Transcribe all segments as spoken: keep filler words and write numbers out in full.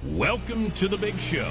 Welcome to the big show.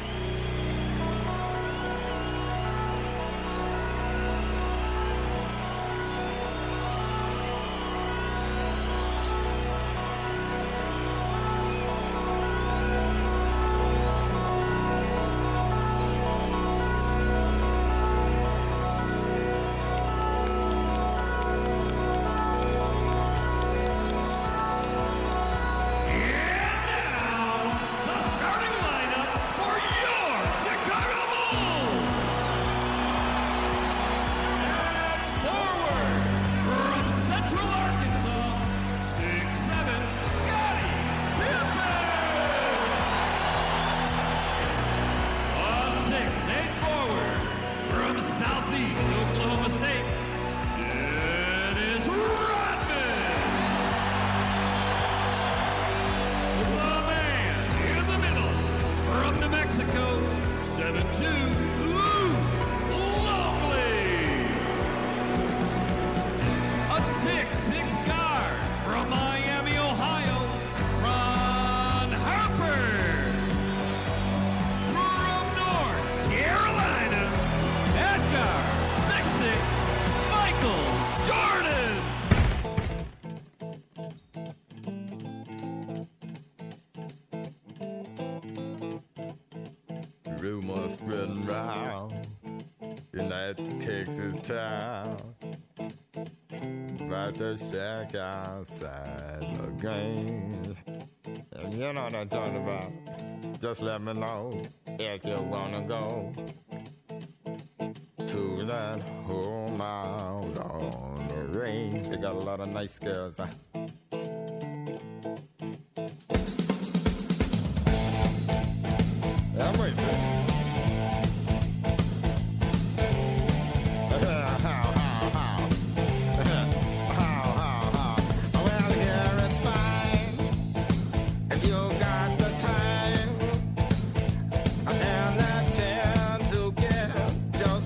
Rumors spreading round in that Texas town about the shack outside the game. And you know what I'm talking about. Just let me know if you wanna go to that home out on the range. They got a lot of nice girls. Huh? I'm racing.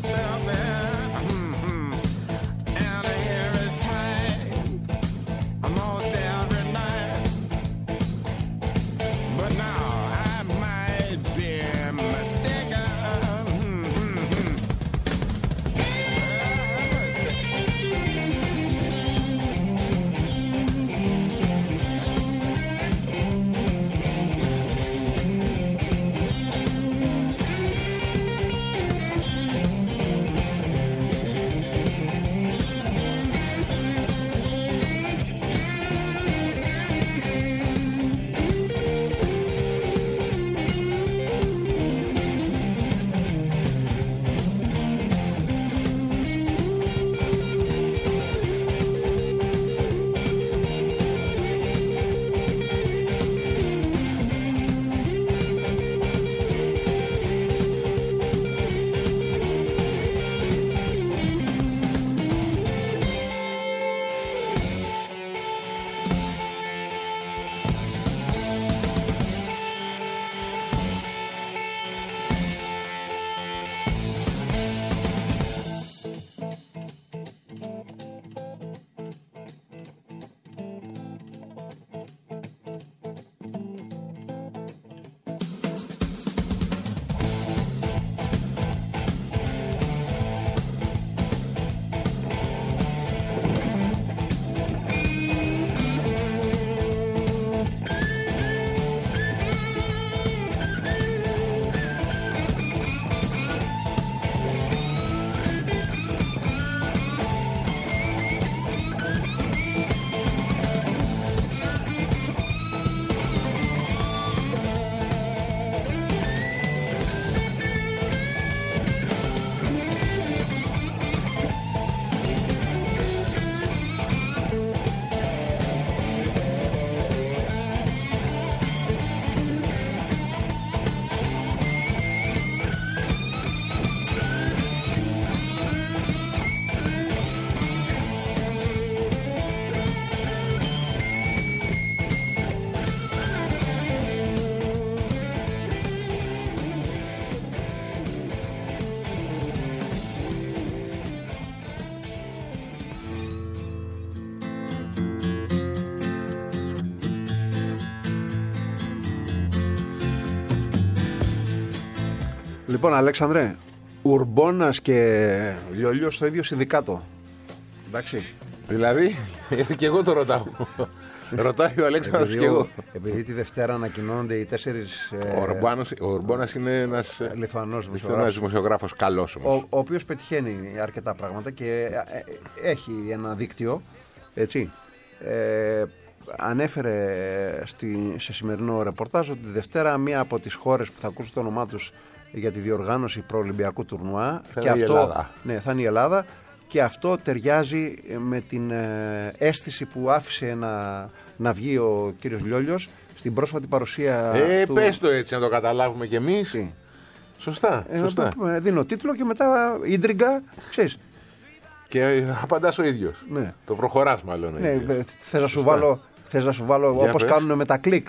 I'm Λοιπόν, Αλέξανδρε, Ουρμπόνας και Λιόλιος στο ίδιο συνδικάτο. Εντάξει. Δηλαδή, και εγώ το ρωτάω. Ρωτάει ο Αλέξανδρος και εγώ. Επειδή τη Δευτέρα ανακοινώνονται οι τέσσερις. Ο, Ουρμπάνος, ο Ουρμπόνας είναι ένας Λιθουανός δημοσιογράφος καλός όμως. Ο, ο οποίος πετυχαίνει αρκετά πράγματα και έχει ένα δίκτυο. Έτσι. Ε, ανέφερε στη, σε σημερινό ρεπορτάζ ότι τη Δευτέρα μία από τις χώρες που θα ακούσει το όνομά τους για τη διοργάνωση προολυμπιακού τουρνουά θα και είναι αυτό, η Ελλάδα. Ναι, θα είναι η Ελλάδα. Και αυτό ταιριάζει με την ε, αίσθηση που άφησε να, να βγει ο κύριος Λιόλιος στην πρόσφατη παρουσία Ε, του... πες το έτσι να το καταλάβουμε κι εμείς. Τι? Σωστά, Ε, σωστά. ε, δίνω τίτλο και μετά ίντριγκα, ξέρεις. Και απαντάς ο ίδιος. Ναι. Το προχωράς μάλλον. Ναι, ε, θες να σου βάλω, θες να σου βάλω όπως πες. κάνουν με τα κλικ.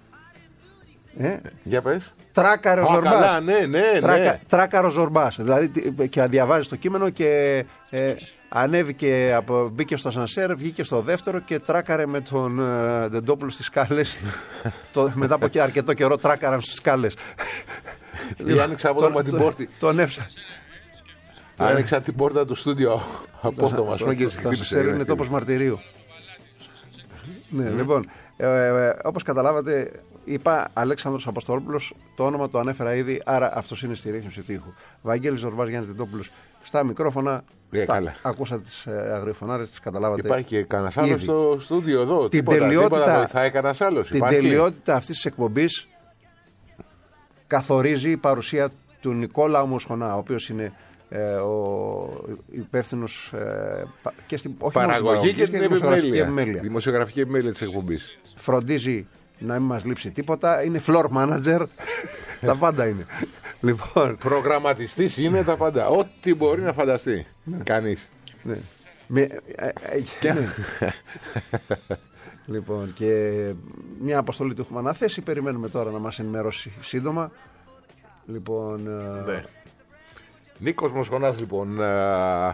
Ε, Για πες. Τράκαρο Α, Ζορμπάς. καλά, ναι, ναι, Τράκα, ναι. Τράκαρο Ζορμπάς. Δηλαδή τι- και διαβάζεις το κείμενο και ε, ανέβηκε, από, μπήκε στο ασανσέρ, βγήκε στο δεύτερο και τράκαρε με τον ε, Ντεντόπουλο στις σκάλες. Το, μετά από και αρκετό καιρό τράκαραν στις σκάλες. Ή άνοιξα απότομα την πόρτη. Τον έψα. Άνοιξα την πόρτα του στούντιο απότομα. ας πούμε, και Το σε χτύπησε. ασανσέρ είναι τόπος μαρτυρίου. Ναι, λοιπόν, ε, ε, όπως καταλάβατε, είπα Αλέξανδρος Αποστολόπουλος, το όνομα το ανέφερα ήδη, άρα αυτός είναι στη ρύθμιση του ήχου. Βαγγέλης Ζορμπάς, Γιάννης Τεντόπουλος στα μικρόφωνα. Ε, τα, καλά. ακούσατε τις ε, αγριοφωνάρες, τις καταλάβατε. Υπάρχει και κανένας άλλος ήδη. στο στούντιο εδώ. Την Τίποτα, τελειότητα- τίποτα βοηθάει κανένας άλλος. Την Υπάρχει. τελειότητα αυτής της εκπομπής καθορίζει η παρουσία του Νικόλα Ομοσχονά, ο οποίος είναι ε, ο υπεύθυνος ε, πα- και στην όχι μόνο στην Παραγωγή και στην την δημοσιογραφική επιμέλεια. επιμέλεια. Δημοσιογραφική επιμέλεια της εκπομπής. Φροντίζει να μην μας λείψει τίποτα. Είναι floor manager. Τα πάντα είναι. Λοιπόν, Προγραμματιστής είναι τα πάντα. Ό,τι μπορεί να φανταστεί. Κανείς. ναι. Με, ε, ε, ναι. Λοιπόν, και μια αποστολή του έχουμε αναθέσει. Περιμένουμε τώρα να μας ενημερώσει σύντομα. Λοιπόν, ε, Ναι. Νίκος Μοσχονάς λοιπόν. α,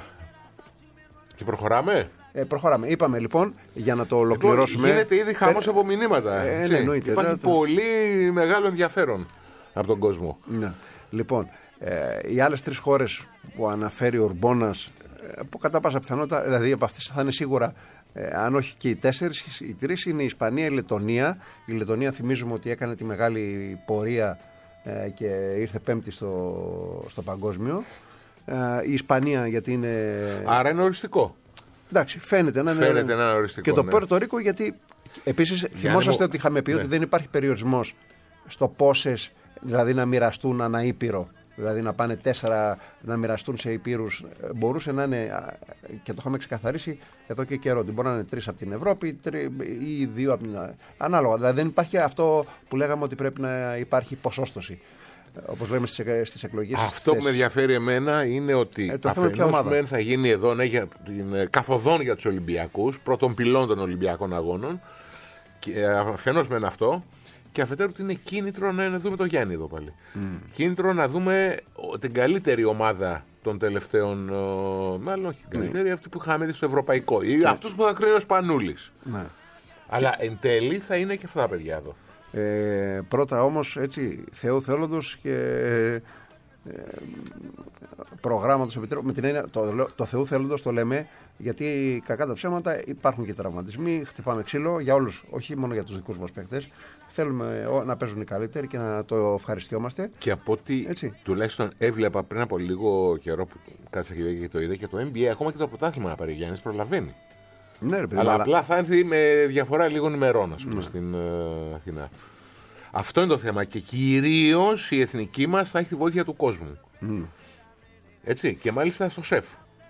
Και προχωράμε. ε, προχωράμε. Είπαμε λοιπόν για να το Λοιπόν, ολοκληρώσουμε. γίνεται ήδη χαμός Ε, από μηνύματα. ε, έτσι. ναι, εννοείται. Υπάρχει Δεν το- πολύ μεγάλο ενδιαφέρον από τον κόσμο. Ναι. Λοιπόν, ε, οι άλλες τρεις χώρες που αναφέρει ο Ουρμπόνας, ε, που κατά πάσα πιθανότητα, δηλαδή από αυτές θα είναι σίγουρα, ε, αν όχι και οι τέσσερις, οι τρεις είναι η Ισπανία, η Λετωνία. Η Λετωνία θυμίζουμε ότι έκανε τη μεγάλη πορεία ε, και ήρθε πέμπτη στο, στο παγκόσμιο. Ε, η Ισπανία γιατί είναι... Άρα είναι οριστικό. Εντάξει, φαίνεται να είναι. Φαίνεται να είναι οριστικό, Και το ναι. Πόρτο Ρίκο γιατί. Επίσης, θυμόσαστε μου- ότι είχαμε πει ναι. ότι δεν υπάρχει περιορισμός στο πόσες, δηλαδή να μοιραστούν ανά ήπειρο. Δηλαδή να πάνε τέσσερα να μοιραστούν σε υπήρους. Μπορούσε να είναι, α, και το είχαμε ξεκαθαρίσει εδώ και καιρό, ότι μπορεί να είναι τρεις από την Ευρώπη τρι, ή δύο από την. Ανάλογα. Δηλαδή δεν υπάρχει αυτό που λέγαμε ότι πρέπει να υπάρχει ποσόστοση. Όπως λέμε στις, εκ- στις εκλογές. στις Αυτό που με θέσεις. ενδιαφέρει εμένα είναι ότι Ε, το θέμα είναι ποια αφενός ομάδα. μεν θα γίνει εδώ ναι, για την, ε, καθοδόν για τους Ολυμπιακούς, πρώτων πυλών των Ολυμπιακών Αγώνων, και, ε, αφενός μεν αυτό, και αφετέρου ότι είναι κίνητρο να δούμε το Γιάννη εδώ πάλι. Mm. Κίνητρο να δούμε ο, την καλύτερη ομάδα των τελευταίων, ο, μάλλον όχι την καλύτερη, αυτή που είχαμε δει στο ευρωπαϊκό, ή αυτούς που θα κρίνει ο Σπανούλης. Ναι. Αλλά εν τέλει θα είναι και αυτά τα παιδιά εδώ. Ε, πρώτα όμως έτσι Θεού θέλοντος και ε, προγράμματος επιτρέπω με την έννοια το, λέω- το Θεού θέλοντος το λέμε γιατί κακά τα ψέματα υπάρχουν και τραυματισμοί, χτυπάμε ξύλο για όλους, όχι μόνο για τους δικούς μας παίκτες. Θέλουμε ο, να παίζουν οι καλύτεροι και να το ευχαριστιόμαστε. Και από ό,τι Έτσι. τουλάχιστον έβλεπα πριν από λίγο καιρό που κάτσα και το είδα και το N B A, ακόμα και το πρωτάθλημα να πάρει Γιάννης προλαβαίνει. Ναι, ρε παιδί, Αλλά αλλά- απλά θα έρθει με διαφορά λίγων ημερών, ας πούμε, στην ε, Αθηνά. Αυτό είναι το θέμα. Και κυρίως η εθνική μας θα έχει τη βοήθεια του κόσμου. Έτσι. Και μάλιστα στο ΣΕΦ.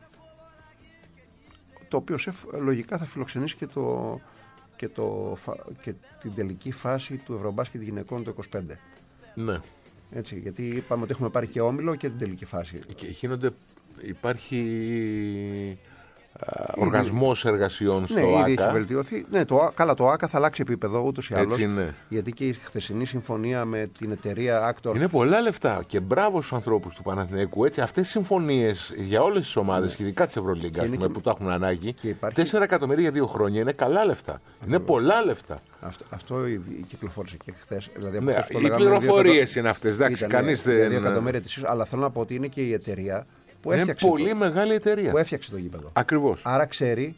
το οποίο σεφ λογικά θα φιλοξενήσει και, το, και, το, φα- και την τελική φάση του Ευρωμπάσκετ γυναικών το είκοσι πέντε. Ναι. Έτσι, γιατί είπαμε ότι έχουμε πάρει και όμιλο και την τελική φάση. Και γίνονται, υπάρχει οργασμός εργασιών στο ναι, ΆΚΑ. Ήδη έχει βελτιωθεί. Ναι, το, καλά, το ΆΚΑ θα αλλάξει επίπεδο ούτως ή άλλως. Ναι. Γιατί και η χθεσινή συμφωνία με την εταιρεία Actor. Είναι πολλά λεφτά και μπράβο στους ανθρώπους του Παναθηναϊκού. Έτσι, αυτές οι συμφωνίες για όλες τις ομάδες, ναι. και ειδικά της Ευρωλίγκας και... που το έχουν ανάγκη, υπάρχει... τέσσερα εκατομμύρια για δύο χρόνια είναι καλά λεφτά. Αυτό... Είναι πολλά λεφτά. Αυτό, αυτό κυκλοφόρησε και χθες. Δηλαδή, ναι, οι πληροφορίες είναι αυτές. Εντάξει, κανείς δεν. δύο εκατομμύρια ετησίως, αλλά θέλω να πω ότι είναι και η εταιρεία που είναι έφτιαξε. Πολύ το... μεγάλη εταιρεία. Που έφτιαξε το γήπεδο. Ακριβώς. Άρα ξέρει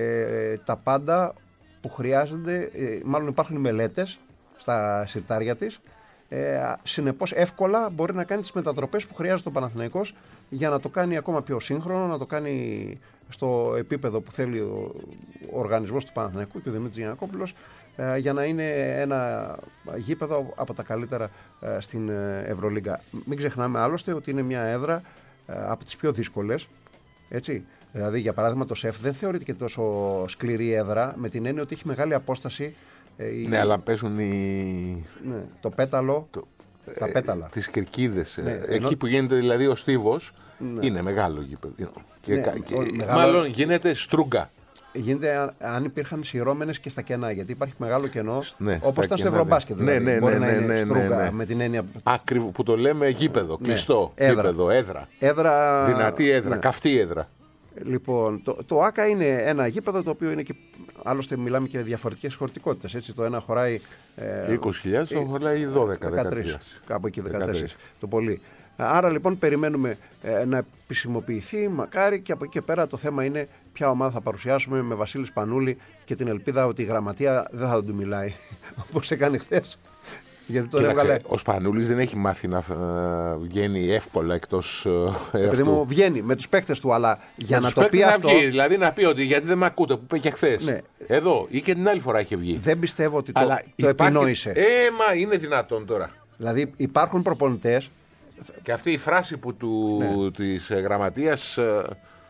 ε, τα πάντα που χρειάζονται. Ε, μάλλον υπάρχουν μελέτες στα συρτάρια της. Ε, συνεπώς εύκολα μπορεί να κάνει τις μετατροπές που χρειάζεται ο Παναθηναϊκός για να το κάνει ακόμα πιο σύγχρονο, να το κάνει στο επίπεδο που θέλει ο, ο οργανισμός του Παναθηναϊκού και ο Δημήτρης Γιαννακόπουλος, ε, για να είναι ένα γήπεδο από τα καλύτερα ε, στην Ευρωλίγκα. Μην ξεχνάμε άλλωστε ότι είναι μια έδρα ε, από τις πιο δύσκολες, έτσι. Δηλαδή, για παράδειγμα, το ΣΕΦ δεν θεωρείται και τόσο σκληρή έδρα, με την έννοια ότι έχει μεγάλη απόσταση. Ε, ναι, η... αλλά παίζουν οι... ναι, το πέταλο, το... τα πέταλα. Ε, τις κερκίδες. Ναι, εκεί ενώ... που γίνεται δηλαδή ο στίβος, ναι. είναι μεγάλο γήπεδο. Και, ναι, και... ο, μεγάλο... Μάλλον γίνεται στρούγκα. Γίνεται αν, αν υπήρχαν σειρώμενες και στα κενά, γιατί υπάρχει μεγάλο κενό, ναι, όπως ήταν στο κενά, Ευρωμπάσκετ. Ναι, δηλαδή. ναι, Μπορεί ναι, να είναι ναι, στρούγκα, ναι, ναι. με την έννοια. Ακριβώς, που το λέμε γήπεδο, ναι. κλειστό έδρα. γήπεδο, έδρα. έδρα. Δυνατή έδρα, ναι. καυτή έδρα. Λοιπόν, το, το ΆΚΑ είναι ένα γήπεδο το οποίο είναι και. Άλλωστε, μιλάμε και διαφορετικές χωρητικότητες. Έτσι, το ένα χωράει. Ε, είκοσι χιλιάδες, το χωράει δώδεκα δεκατρία. Κάπου εκεί δεκατέσσερα το πολύ. Άρα λοιπόν περιμένουμε ε, να επισημοποιηθεί, μακάρι, και από εκεί και πέρα το θέμα είναι ποια ομάδα θα παρουσιάσουμε με Βασίλη Σπανούλη και την ελπίδα ότι η γραμματεία δεν θα του μιλάει όπως έκανε χθες. Γιατί τον Κοίταξε, έβγαλε... Ο Σπανούλης δεν έχει μάθει να uh, βγαίνει εύκολα εκτός uh, Επειδή μου βγαίνει με τους παίκτες του, αλλά για με να το πει αυτό... Βγει, δηλαδή να πει ότι γιατί δεν με ακούτε που είπε και χθες. Ναι. Εδώ ή και την άλλη φορά είχε βγει. Δεν πιστεύω ότι το, αλλά το υπάρχει... επινόησε. Ε, μα είναι δυνατόν τώρα. Δηλαδή υπάρχουν προπονητές... Και αυτή η φράση που του, ναι. της ε, γραμματείας... Ε,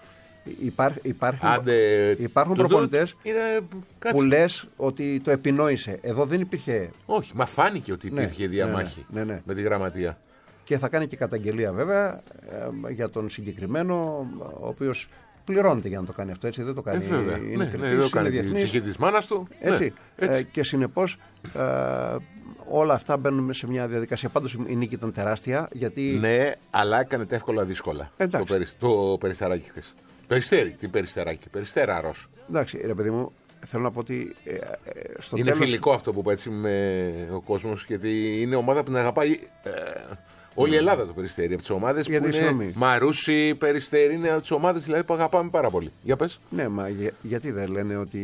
Υπά, υπάρχουν άντε, υπάρχουν προπονητές είναι, που λες ότι το επινόησε. Εδώ δεν υπήρχε. Όχι, μα φάνηκε ότι υπήρχε ναι, διαμάχη ναι, ναι, ναι. με τη γραμματεία. Και θα κάνει και καταγγελία βέβαια ε, για τον συγκεκριμένο, ο οποίος πληρώνεται για να το κάνει αυτό. Έτσι, δεν το κάνει. Ε, βέβαια. Είναι ναι, κριτής, ναι, δεν το κάνει. Είναι Η ψυχή της μάνας του. Έτσι. Ναι, έτσι. Ε, και συνεπώς ε, όλα αυτά μπαίνουν σε μια διαδικασία. Πάντως η νίκη ήταν τεράστια. Γιατί... Ναι, αλλά έκανε τα εύκολα δύσκολα. Το, περι, το Περιστεράκι χθες. Περιστέρι, τι Περιστεράκι, Περιστέραρος. Εντάξει, ρε παιδί μου, θέλω να πω ότι. Ε, ε, στο είναι τέλος... φιλικό αυτό που είπα έτσι με ο κόσμος, γιατί είναι ομάδα που την αγαπάει ε, όλη η Ελλάδα το Περιστέρι. Από τις ομάδες που είναι συγνώμη. Μαρούσι, Περιστέρι, είναι από τις ομάδες δηλαδή, που αγαπάμε πάρα πολύ. Για πες. Ναι, μα για, γιατί δεν λένε ότι.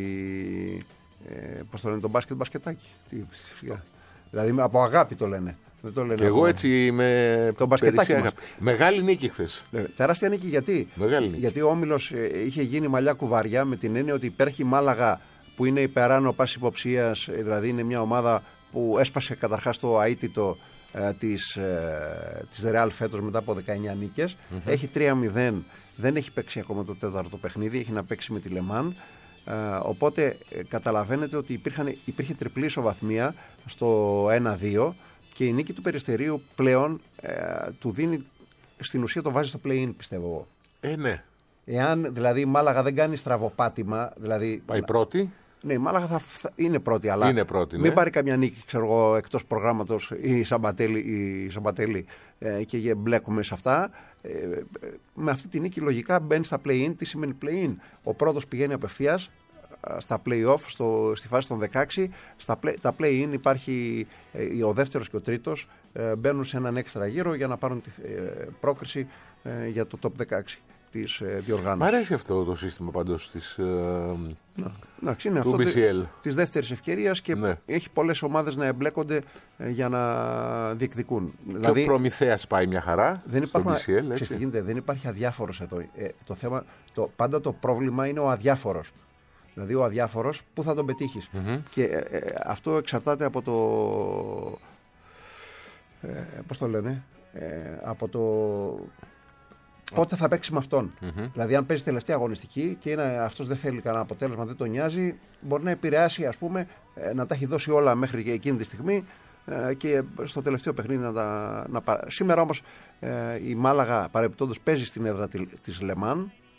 Ε, πώς το λένε, το μπάσκετ μπασκετάκι. Τι, δηλαδή από αγάπη το λένε. Δεν το λένε και εγώ έτσι με το μπασκετάκι μας. Μεγάλη νίκη χθες. Ναι, τεράστια νίκη γιατί. Μεγάλη νίκη. Γιατί ο Όμιλος ε, είχε γίνει μαλλιά κουβαριά με την έννοια ότι υπέρχει Μάλαγα που είναι υπεράνω πάσης υποψίας, ε, δηλαδή είναι μια ομάδα που έσπασε καταρχάς το αίτητο ε, της, ε, της Ρεάλ φέτος μετά από δεκαεννιά νίκες. Mm-hmm. Έχει τρία μηδέν, δεν έχει παίξει ακόμα το τέταρτο παιχνίδι, έχει να παίξει με τη Λεμάν. Ε, οπότε ε, καταλαβαίνετε ότι υπήρχαν, υπήρχε τριπλή ισοβαθμία στο ένα δύο. Και η νίκη του Περιστερίου πλέον ε, του δίνει, στην ουσία το βάζει στο play-in, πιστεύω εγώ. Ε, ναι. Εάν δηλαδή η Μάλαγα δεν κάνει στραβοπάτημα. Δηλαδή, πάει πρώτη. Ναι, η Μάλαγα θα, θα είναι πρώτη, αλλά είναι πρώτη, ναι. Μην πάρει καμιά νίκη, ξέρω εγώ, εκτός προγράμματος η Σαμπατέλη, η Σαμπατέλη ε, και μπλέκουμε σε αυτά. Ε, με αυτή τη νίκη λογικά μπαίνει στα play-in. Τι σημαίνει play-in? Ο πρώτος πηγαίνει απευθείας στα play-off, στο, στη φάση των δεκαέξι. Στα play, τα play-in υπάρχει ε, ο δεύτερος και ο τρίτος ε, μπαίνουν σε έναν έξτρα γύρο για να πάρουν τη ε, πρόκριση ε, για το top δεκαέξι της ε, διοργάνωσης. Μ' αρέσει αυτό το σύστημα πάντως της, ε, να, είναι του αυτό μπι σι ελ. Της δεύτερης ευκαιρίας και ναι. Έχει πολλές ομάδες να εμπλέκονται ε, για να διεκδικούν. Και δηλαδή, ο Προμηθέας πάει μια χαρά δεν υπάρχουν, στο μπι σι ελ. Έτσι. Ξέρετε, γίνεται, δεν υπάρχει αδιάφορος εδώ. Ε, το θέμα, το, πάντα το πρόβλημα είναι ο αδιάφορος. Δηλαδή ο αδιάφορος, πού θα τον πετύχεις. Mm-hmm. Και ε, ε, αυτό εξαρτάται από το... Ε, πώς το λένε... Ε, από το... Πότε θα παίξει με αυτόν. Mm-hmm. Δηλαδή, αν παίζει τελευταία αγωνιστική και είναι, αυτός δεν θέλει κανένα αποτέλεσμα, δεν τον νοιάζει, μπορεί να επηρεάσει, ας πούμε, ε, να τα έχει δώσει όλα μέχρι και εκείνη τη στιγμή ε, και στο τελευταίο παιχνίδι να τα. Να... Σήμερα όμως ε, η Μάλαγα παρεμπιπτόντως παίζει στην έδρα της Λεμάν.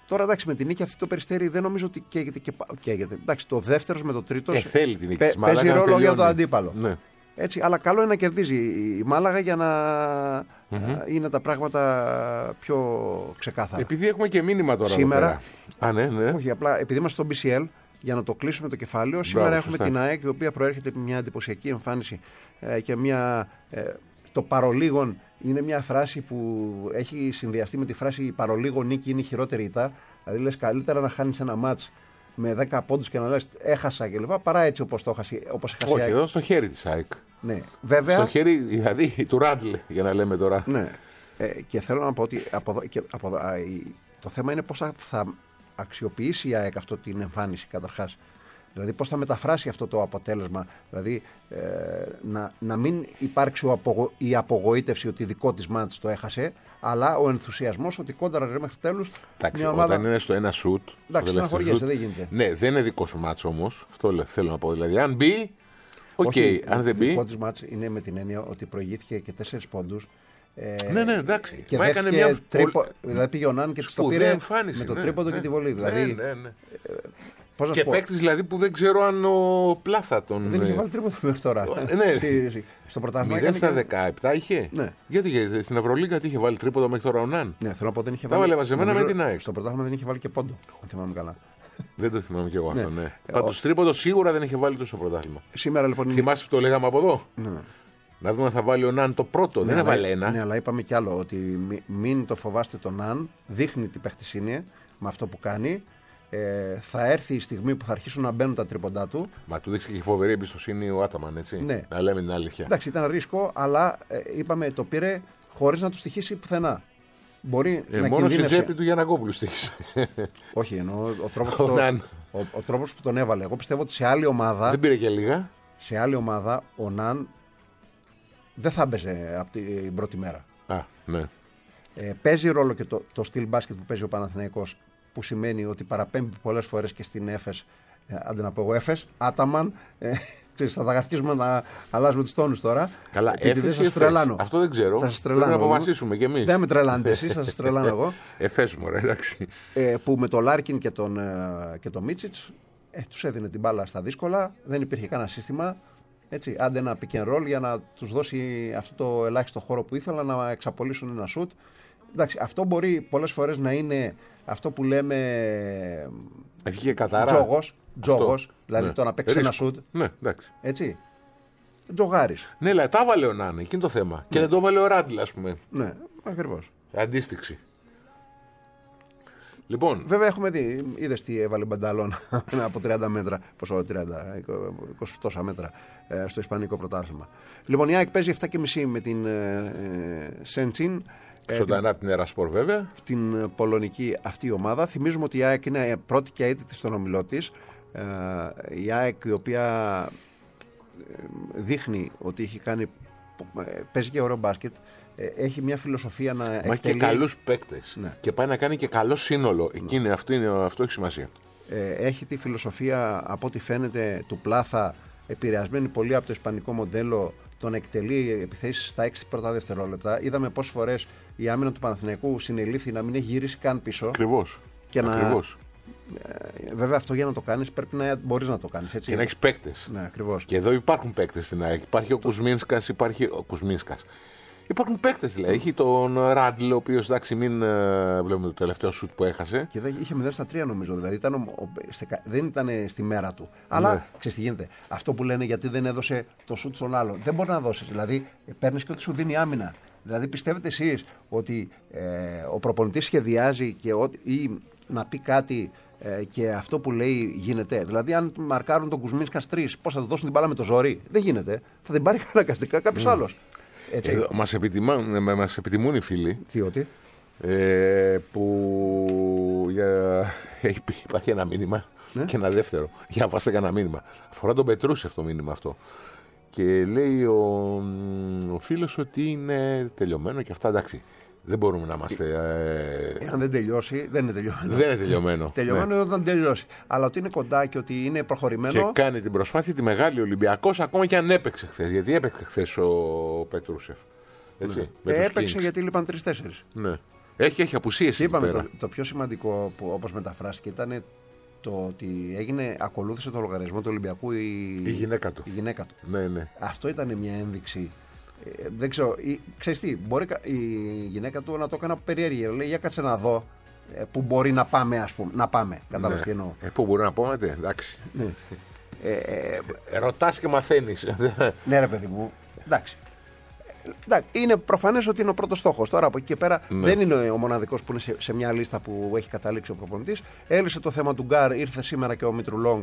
Τώρα εντάξει, με την νίκη αυτή το Περιστέρι δεν νομίζω ότι καίγεται και καίγεται. Εντάξει, το δεύτερο με το τρίτο. Ε, θέλει την νίκη της Παίζει Μάλαγα, ρόλο για τελειώνει. το αντίπαλο. Ναι. Έτσι, αλλά καλό είναι να κερδίζει η Μάλαγα για να Mm-hmm. είναι τα πράγματα πιο ξεκάθαρα. Επειδή έχουμε και μήνυμα τώρα. Σήμερα- εδώ πέρα. Α, ναι, ναι. Όχι, απλά επειδή είμαστε στο μπι σι ελ, για να το κλείσουμε το κεφάλαιο, σήμερα έχουμε σωστά. την ΑΕΚ, η οποία προέρχεται με μια εντυπωσιακή εμφάνιση ε, και μια. Ε, το παρολίγων είναι μια φράση που έχει συνδυαστεί με τη φράση «η παρολίγων νίκη είναι η χειρότερη ητά». Δηλαδή, λες καλύτερα να χάνεις ένα μάτς με δέκα πόντους και να λες έχασα κλπ. Παρά έτσι όπως το έχασε. Όπως έχασε η Όχι, ΑΕΚ. εδώ στο χέρι της ΑΕΚ. Ναι, βέβαια. Στο χέρι, δηλαδή, του Ράντλ, για να λέμε τώρα. Ναι. Ε, και θέλω να πω ότι από εδώ, και από εδώ, α, η- το θέμα είναι πώς θα, θα αξιοποιήσει η ΑΕΚ αυτό την εμφάνιση καταρχάς. Δηλαδή πώς θα μεταφράσει αυτό το αποτέλεσμα. Δηλαδή ε, να, να μην υπάρξει ο απογο, η απογοήτευση ότι δικό της μάτς το έχασε, αλλά ο ενθουσιασμός ότι κόντρα μέχρι τέλους Εντάξει, μια ομάδα... όταν είναι στο ένα σουτ. το τελευταίο στεναχωριέσαι, σουτ, δεν γίνεται. Ναι, δεν είναι δικό σου μάτς όμως. Αυτό λέ- θέλω να πω. Δηλαδή, αν μπει. Οκ, Όχι, αν δεν δικό μπει. της μάτς είναι με την έννοια ότι προηγήθηκε και τέσσερις πόντους. Ε, Ναι, ναι, εντάξει. Και Μα δέχτηκε έκανε μια τρίπο, πολύ- δηλαδή πήγε ο Νάν και του το Σπουδαία πήρε εμφάνιση, με το ναι, τρίποντο ναι. και τη βολή. Δηλαδή, Ναι, ναι, ναι. πώς να Και σου πω, παίκτη δηλαδή που δεν ξέρω αν ο Πλάθα τον. δεν είχε ε, βάλει τρίποντο μέχρι τώρα. Ε, ναι. Στη- στη- στο πρωτάθλημα μηδέν έκανε στα και- δεκαεπτά είχε. Ναι. Γιατί γιατί στην Ευρωλίγα τι είχε βάλει τρίποντο μέχρι τώρα ο Ναν. Ναι, θέλω να πω δεν είχε Τα βάλει. βάλε μαζεμένα νομίζω, με την ΑΕΚ. Στο πρωτάθλημα δεν είχε βάλει και πόντο, αν θυμάμαι καλά. Δεν το θυμάμαι κι εγώ αυτό, ναι. Ε, Πάντω ο- τρίποντο σίγουρα δεν είχε βάλει τόσο πρωτάθλημα. Σήμερα λοιπόν. είναι- Θυμάσαι που το λέγαμε από εδώ. Ναι. Να δούμε αν θα βάλει ο Ναν το πρώτο. Ναι, δεν αλλά- έβαλε ένα. Ναι, αλλά είπαμε κι άλλο ότι μη- μην το φοβάστε τον Ναν. Δείχνει τι παίχτης είναι με αυτό που κάνει. Ε, θα έρθει η στιγμή που θα αρχίσουν να μπαίνουν τα τρίποντά του. Μα του δείξει και φοβερή εμπιστοσύνη ο Άταμαν, έτσι. Ναι. Να λέμε την αλήθεια. Εντάξει, ήταν ρίσκο, αλλά ε, είπαμε το πήρε χωρίς να του στοιχήσει πουθενά. Μπορεί Ε, να μόνο στην κινδύνευσε. τσέπη του Γιαννακόπουλου στήχησε. Όχι, εννοώ ο τρόπος Ο που, το, Ναν. ο, ο τρόπος που τον έβαλε. Εγώ πιστεύω ότι σε άλλη ομάδα, Δεν πήρε και λίγα. σε άλλη ομάδα ο Ναν δεν θα έμπαιζε από την πρώτη μέρα. Α, ναι. Ε, παίζει ρόλο και το, το στυλ μπάσκετ που παίζει ο Παναθηναϊκός, που σημαίνει ότι παραπέμπει πολλές φορές και στην Έφες, ε, άντε να πω εγώ Έφες, Άταμαν, ε, ξέρεις, θα τα αρχίσουμε να αλλάζουμε τους τόνους τώρα. Καλά, επειδή δεν Έφες ή σας Εφές? τρελάνω. Αυτό δεν ξέρω. Θα σας Πρέπει τρελάνω να εγώ. αποφασίσουμε κι εμείς. Δεν με τρελάνετε εσείς, θα σας τρελάνω εγώ. Εφές μου, ρε, εντάξει. Ε, που με το Λάρκιν και τον, ε, και τον Μίτσιτς ε, τους έδινε την μπάλα στα δύσκολα, δεν υπήρχε κανένα σύστημα. Έτσι, άντε ένα pick and roll για να τους δώσει αυτό το ελάχιστο χώρο που ήθελα να εξαπολύσουν ένα σουτ. Εντάξει, αυτό μπορεί πολλές φορές να είναι αυτό που λέμε Βγήκε κατάρα. τζόγος, τζόγος, Αυτό. δηλαδή Ναι. το να παίξει ένα Ρίσκο. σουτ, Ναι, εντάξει. έτσι, τζογάρης. Ναι, αλλά τα έβαλε ο Ναν, εκείνο το θέμα. Και δεν το έβαλε ο Ράντλ, α πούμε. Ναι, ακριβώς. Αντίστοιξη. Λοιπόν, Βέβαια έχουμε δει, είδες τι έβαλε Μπανταλώνα από τριάντα μέτρα, πόσο τριάντα, είκοσι τόσα μέτρα ε, στο Ισπανικό πρωτάθλημα. Λοιπόν, η ΑΕΚ παίζει επτά και μισή με την ε, ε, Σέντσιν, ε, ζωντανά από την Ερασπορ βέβαια. την ε, πολωνική αυτή ομάδα. Θυμίζουμε ότι η ΑΕΚ είναι ε, πρώτη και αίτητη στον ομιλό της. Ε, η ΑΕΚ η οποία ε, δείχνει ότι έχει κάνει, ε, παίζει και ωραίο μπάσκετ, ε, έχει μια φιλοσοφία να Μα έχει και εκτελεί. καλού παίκτε. Ναι. Και πάει να κάνει και καλό σύνολο. Εκείνη, αυτό, είναι, αυτό έχει σημασία. Ε, έχει τη φιλοσοφία από ό,τι φαίνεται του Πλάθα, επηρεασμένη πολύ από το ισπανικό μοντέλο, τον εκτελεί επιθέσεις στα έξι πρώτα δευτερόλεπτα. Είδαμε πόσες φορές η άμυνα του Παναθηναϊκού συνελήφθη να μην έχει γυρίσει καν πίσω. Ακριβώ. Και να- Ακριβώς. Ε, βέβαια αυτό για να το κάνεις πρέπει να μπορείς να το κάνεις, έτσι. Και να έχει παίκτε. Ναι, ακριβώς. Και εδώ υπάρχουν παίκτε στην ΑΕΚ. Υπάρχει ο Κουσμίνσκα, υπάρχει ο Κουσμίνσκα. Υπάρχουν παίκτε δηλαδή. Έχει τον Ράντλ, ο οποίο εντάξει, μην ε, βλέπουμε το τελευταίο σουτ που έχασε. Και δεν είχε μηδέν στα τρία νομίζω. Δηλαδή ήταν ο- ο- σε- δεν ήταν στη μέρα του. Αλλά Ναι. ξέρεις τι γίνεται. Αυτό που λένε γιατί δεν έδωσε το σουτ στον άλλο. Δεν μπορεί να δώσει. Δηλαδή παίρνει και ό,τι σου δίνει άμυνα. Δηλαδή πιστεύετε εσείς ότι ε, ο προπονητής σχεδιάζει και ό, ή να πει κάτι ε, και αυτό που λέει γίνεται. Δηλαδή αν μαρκάρουν τον Κουσμίνσκα τρεις, πώς θα του δώσουν την μπάλα με το ζόρι. Δεν γίνεται. Θα την πάρει αναγκαστικά κάποιος mm. άλλος. Έτσι. Μα μας επιτιμούν οι φίλοι Τι ότι. ε, που για... υπάρχει ένα μήνυμα Ναι. και ένα δεύτερο. Για να βάστε κανένα μήνυμα. Αφορά τον Πετρούσεφ το μήνυμα αυτό. Και λέει ο, ο φίλος ότι είναι τελειωμένο και αυτά εντάξει. Δεν μπορούμε να είμαστε. Ε, Εάν δεν τελειώσει, δεν είναι τελειωμένο. δεν είναι τελειωμένο. Τελειωμένο Ναι. είναι όταν τελειώσει. Αλλά ότι είναι κοντά και ότι είναι προχωρημένο. Και κάνει την προσπάθεια τη μεγάλη Ολυμπιακός ακόμα και αν έπαιξε χθε. Γιατί έπαιξε χθε ο Πετρούσεφ. Έτσι, με Ε, τους έπαιξε Kings. γιατί λείπαν τρεις-τέσσερις. Ναι. Έχει, έχει απουσίες. Είπαμε, το, το πιο σημαντικό που όπως μεταφράστηκε ήταν το ότι έγινε, ακολούθησε το λογαριασμό του Ολυμπιακού η, η γυναίκα του. Η γυναίκα του. Ναι, ναι. Αυτό ήταν μια ένδειξη. Ε, δεν ξέρω, η, ξέρεις τι, μπορεί η γυναίκα του να το έκανε περίεργη. Λέει, για κάτσε να δω ε, που μπορεί να πάμε, ας πούμε. Να πάμε, κατάλαβες τι εννοώ. Ε, πού μπορεί να πάμε, εντάξει. Ναι. Ε, ε, ε, ρωτάς και μαθαίνεις. Ναι, ρε παιδί μου, εντάξει. Εντάξει, είναι προφανές ότι είναι ο πρώτος στόχος. Τώρα από εκεί και πέρα ναι. δεν είναι ο μοναδικός που είναι σε, σε μια λίστα που έχει καταλήξει ο προπονητής. Έλυσε το θέμα του Γκάρ, ήρθε σήμερα και ο Μήτρου Λόγκ.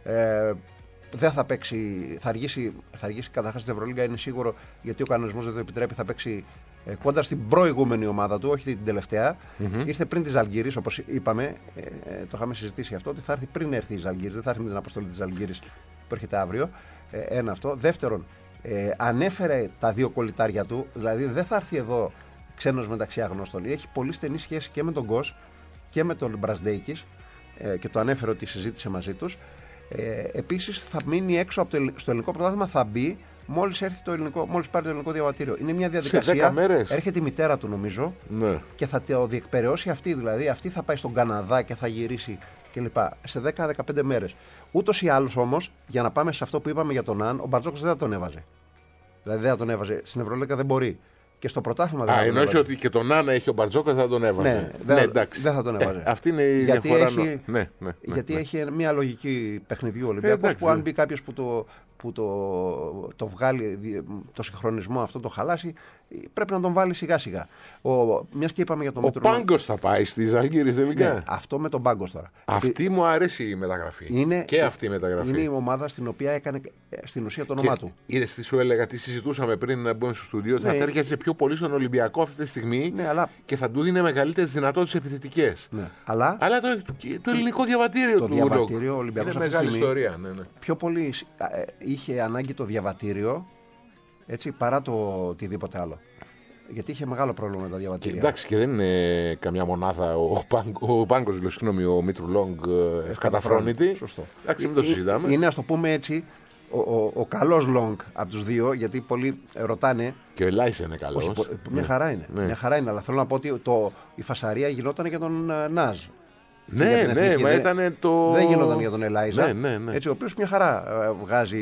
Ε, δεν θα παίξει, θα αργήσει, θα αργήσει καταρχάς στην Ευρωλίγκα, είναι σίγουρο, γιατί ο κανονισμός δεν το επιτρέπει. Θα παίξει ε, κοντά στην προηγούμενη ομάδα του, όχι την τελευταία. Mm-hmm. Ήρθε πριν τη Ζαλγκύρης, όπως είπαμε. Ε, ε, το είχαμε συζητήσει αυτό, ότι θα έρθει πριν έρθει η Ζαλγκύρης. Δεν θα έρθει με την αποστολή της Ζαλγκύρης που έρχεται αύριο. Ε, ένα αυτό. Δεύτερον, Ε, ανέφερε τα δύο κολλητάρια του, δηλαδή δεν θα έρθει εδώ ξένος μεταξύ αγνώστων. Έχει πολύ στενή σχέση και με τον Γκος και με τον Μπρασδέικης ε, και το ανέφερε ότι συζήτησε μαζί τους. Ε, επίσης θα μείνει έξω από το, στο ελληνικό πρωτάθλημα, θα μπει μόλις έρθει το ελληνικό, μόλις πάρει το ελληνικό διαβατήριο. Είναι μια διαδικασία. Σε δέκα μέρες. Έρχεται η μητέρα του νομίζω, ναι. και θα το διεκπαιρεώσει αυτή. Δηλαδή αυτή θα πάει στον Καναδά και θα γυρίσει κλπ. Σε δέκα με δεκαπέντε μέρες. Ούτως ή άλλως όμως, για να πάμε σε αυτό που είπαμε για τον Αν, ο Μπαρτζόκας δεν θα τον έβαζε. Δηλαδή δεν θα τον έβαζε. Στην Ευρωλίγκα δεν μπορεί. Και στο πρωτάθλημα δεν Α, θα τον εννοείς έβαζε. ότι και τον Άννα έχει ο Μπαρτζόκας θα τον έβαζε. Ναι, δεν, ναι, εντάξει. δεν θα τον έβαζε. Ε, αυτή είναι η γιατί διαφορά. Έχει, ναι, ναι, ναι, γιατί ναι. έχει μια λογική παιχνιδιού ο Ολυμπιακός, ε, που αν μπει κάποιος που το, που το, το βγάλει, το συγχρονισμό αυτό το χαλάσει, πρέπει να τον βάλει σιγά σιγά. Ο, μιας και είπαμε για τον Ο Μήτρο. Πάγκος θα πάει στη Ζαλγκύρης τελικά. Ναι, αυτό με τον Πάγκος τώρα. Αυτή Επί... μου αρέσει η μεταγραφή. Είναι, και αυτή η μεταγραφή. Είναι η ομάδα στην οποία έκανε στην ουσία το όνομά του. Είδες τι σου έλεγα, τι συζητούσαμε πριν να μπούμε στο στούντιο, ότι ναι. θα τέριαζε πιο πολύ στον Ολυμπιακό αυτή τη στιγμή, ναι, αλλά... και θα του δίνει μεγαλύτερες δυνατότητες επιθετικές. Ναι, αλλά αλλά το, το ελληνικό διαβατήριο το του διαβατήριο, ο Ολυμπιακός είναι μεγάλη ιστορία. Ναι, ναι. Πιο πολύ ε, είχε ανάγκη το διαβατήριο, έτσι, παρά το οτιδήποτε άλλο. Γιατί είχε μεγάλο πρόβλημα με τα διαβατήρια. Και, εντάξει, και δεν είναι καμιά μονάδα ο, ο Πάγκος, συγγνώμη, ο Μήτρου Λόγκ ευκαταφρόνητη. Σωστό. Εντάξει, μην το συζητάμε. Είναι, ας το πούμε έτσι, ο, ο, ο καλός Λόγκ από τους δύο, γιατί πολλοί ρωτάνε. Και ο Ελάης είναι καλός. Όχι, μια, ναι. χαρά είναι, ναι. μια χαρά είναι. Αλλά θέλω να πω ότι το, η φασαρία γινόταν για τον uh, Ναζ. Ναι, ναι, ναι, μα ήταν το. Δεν γινόταν για τον Ελάιζα. Ναι, ναι, ναι. Έτσι, ο οποίος μια χαρά uh, βγάζει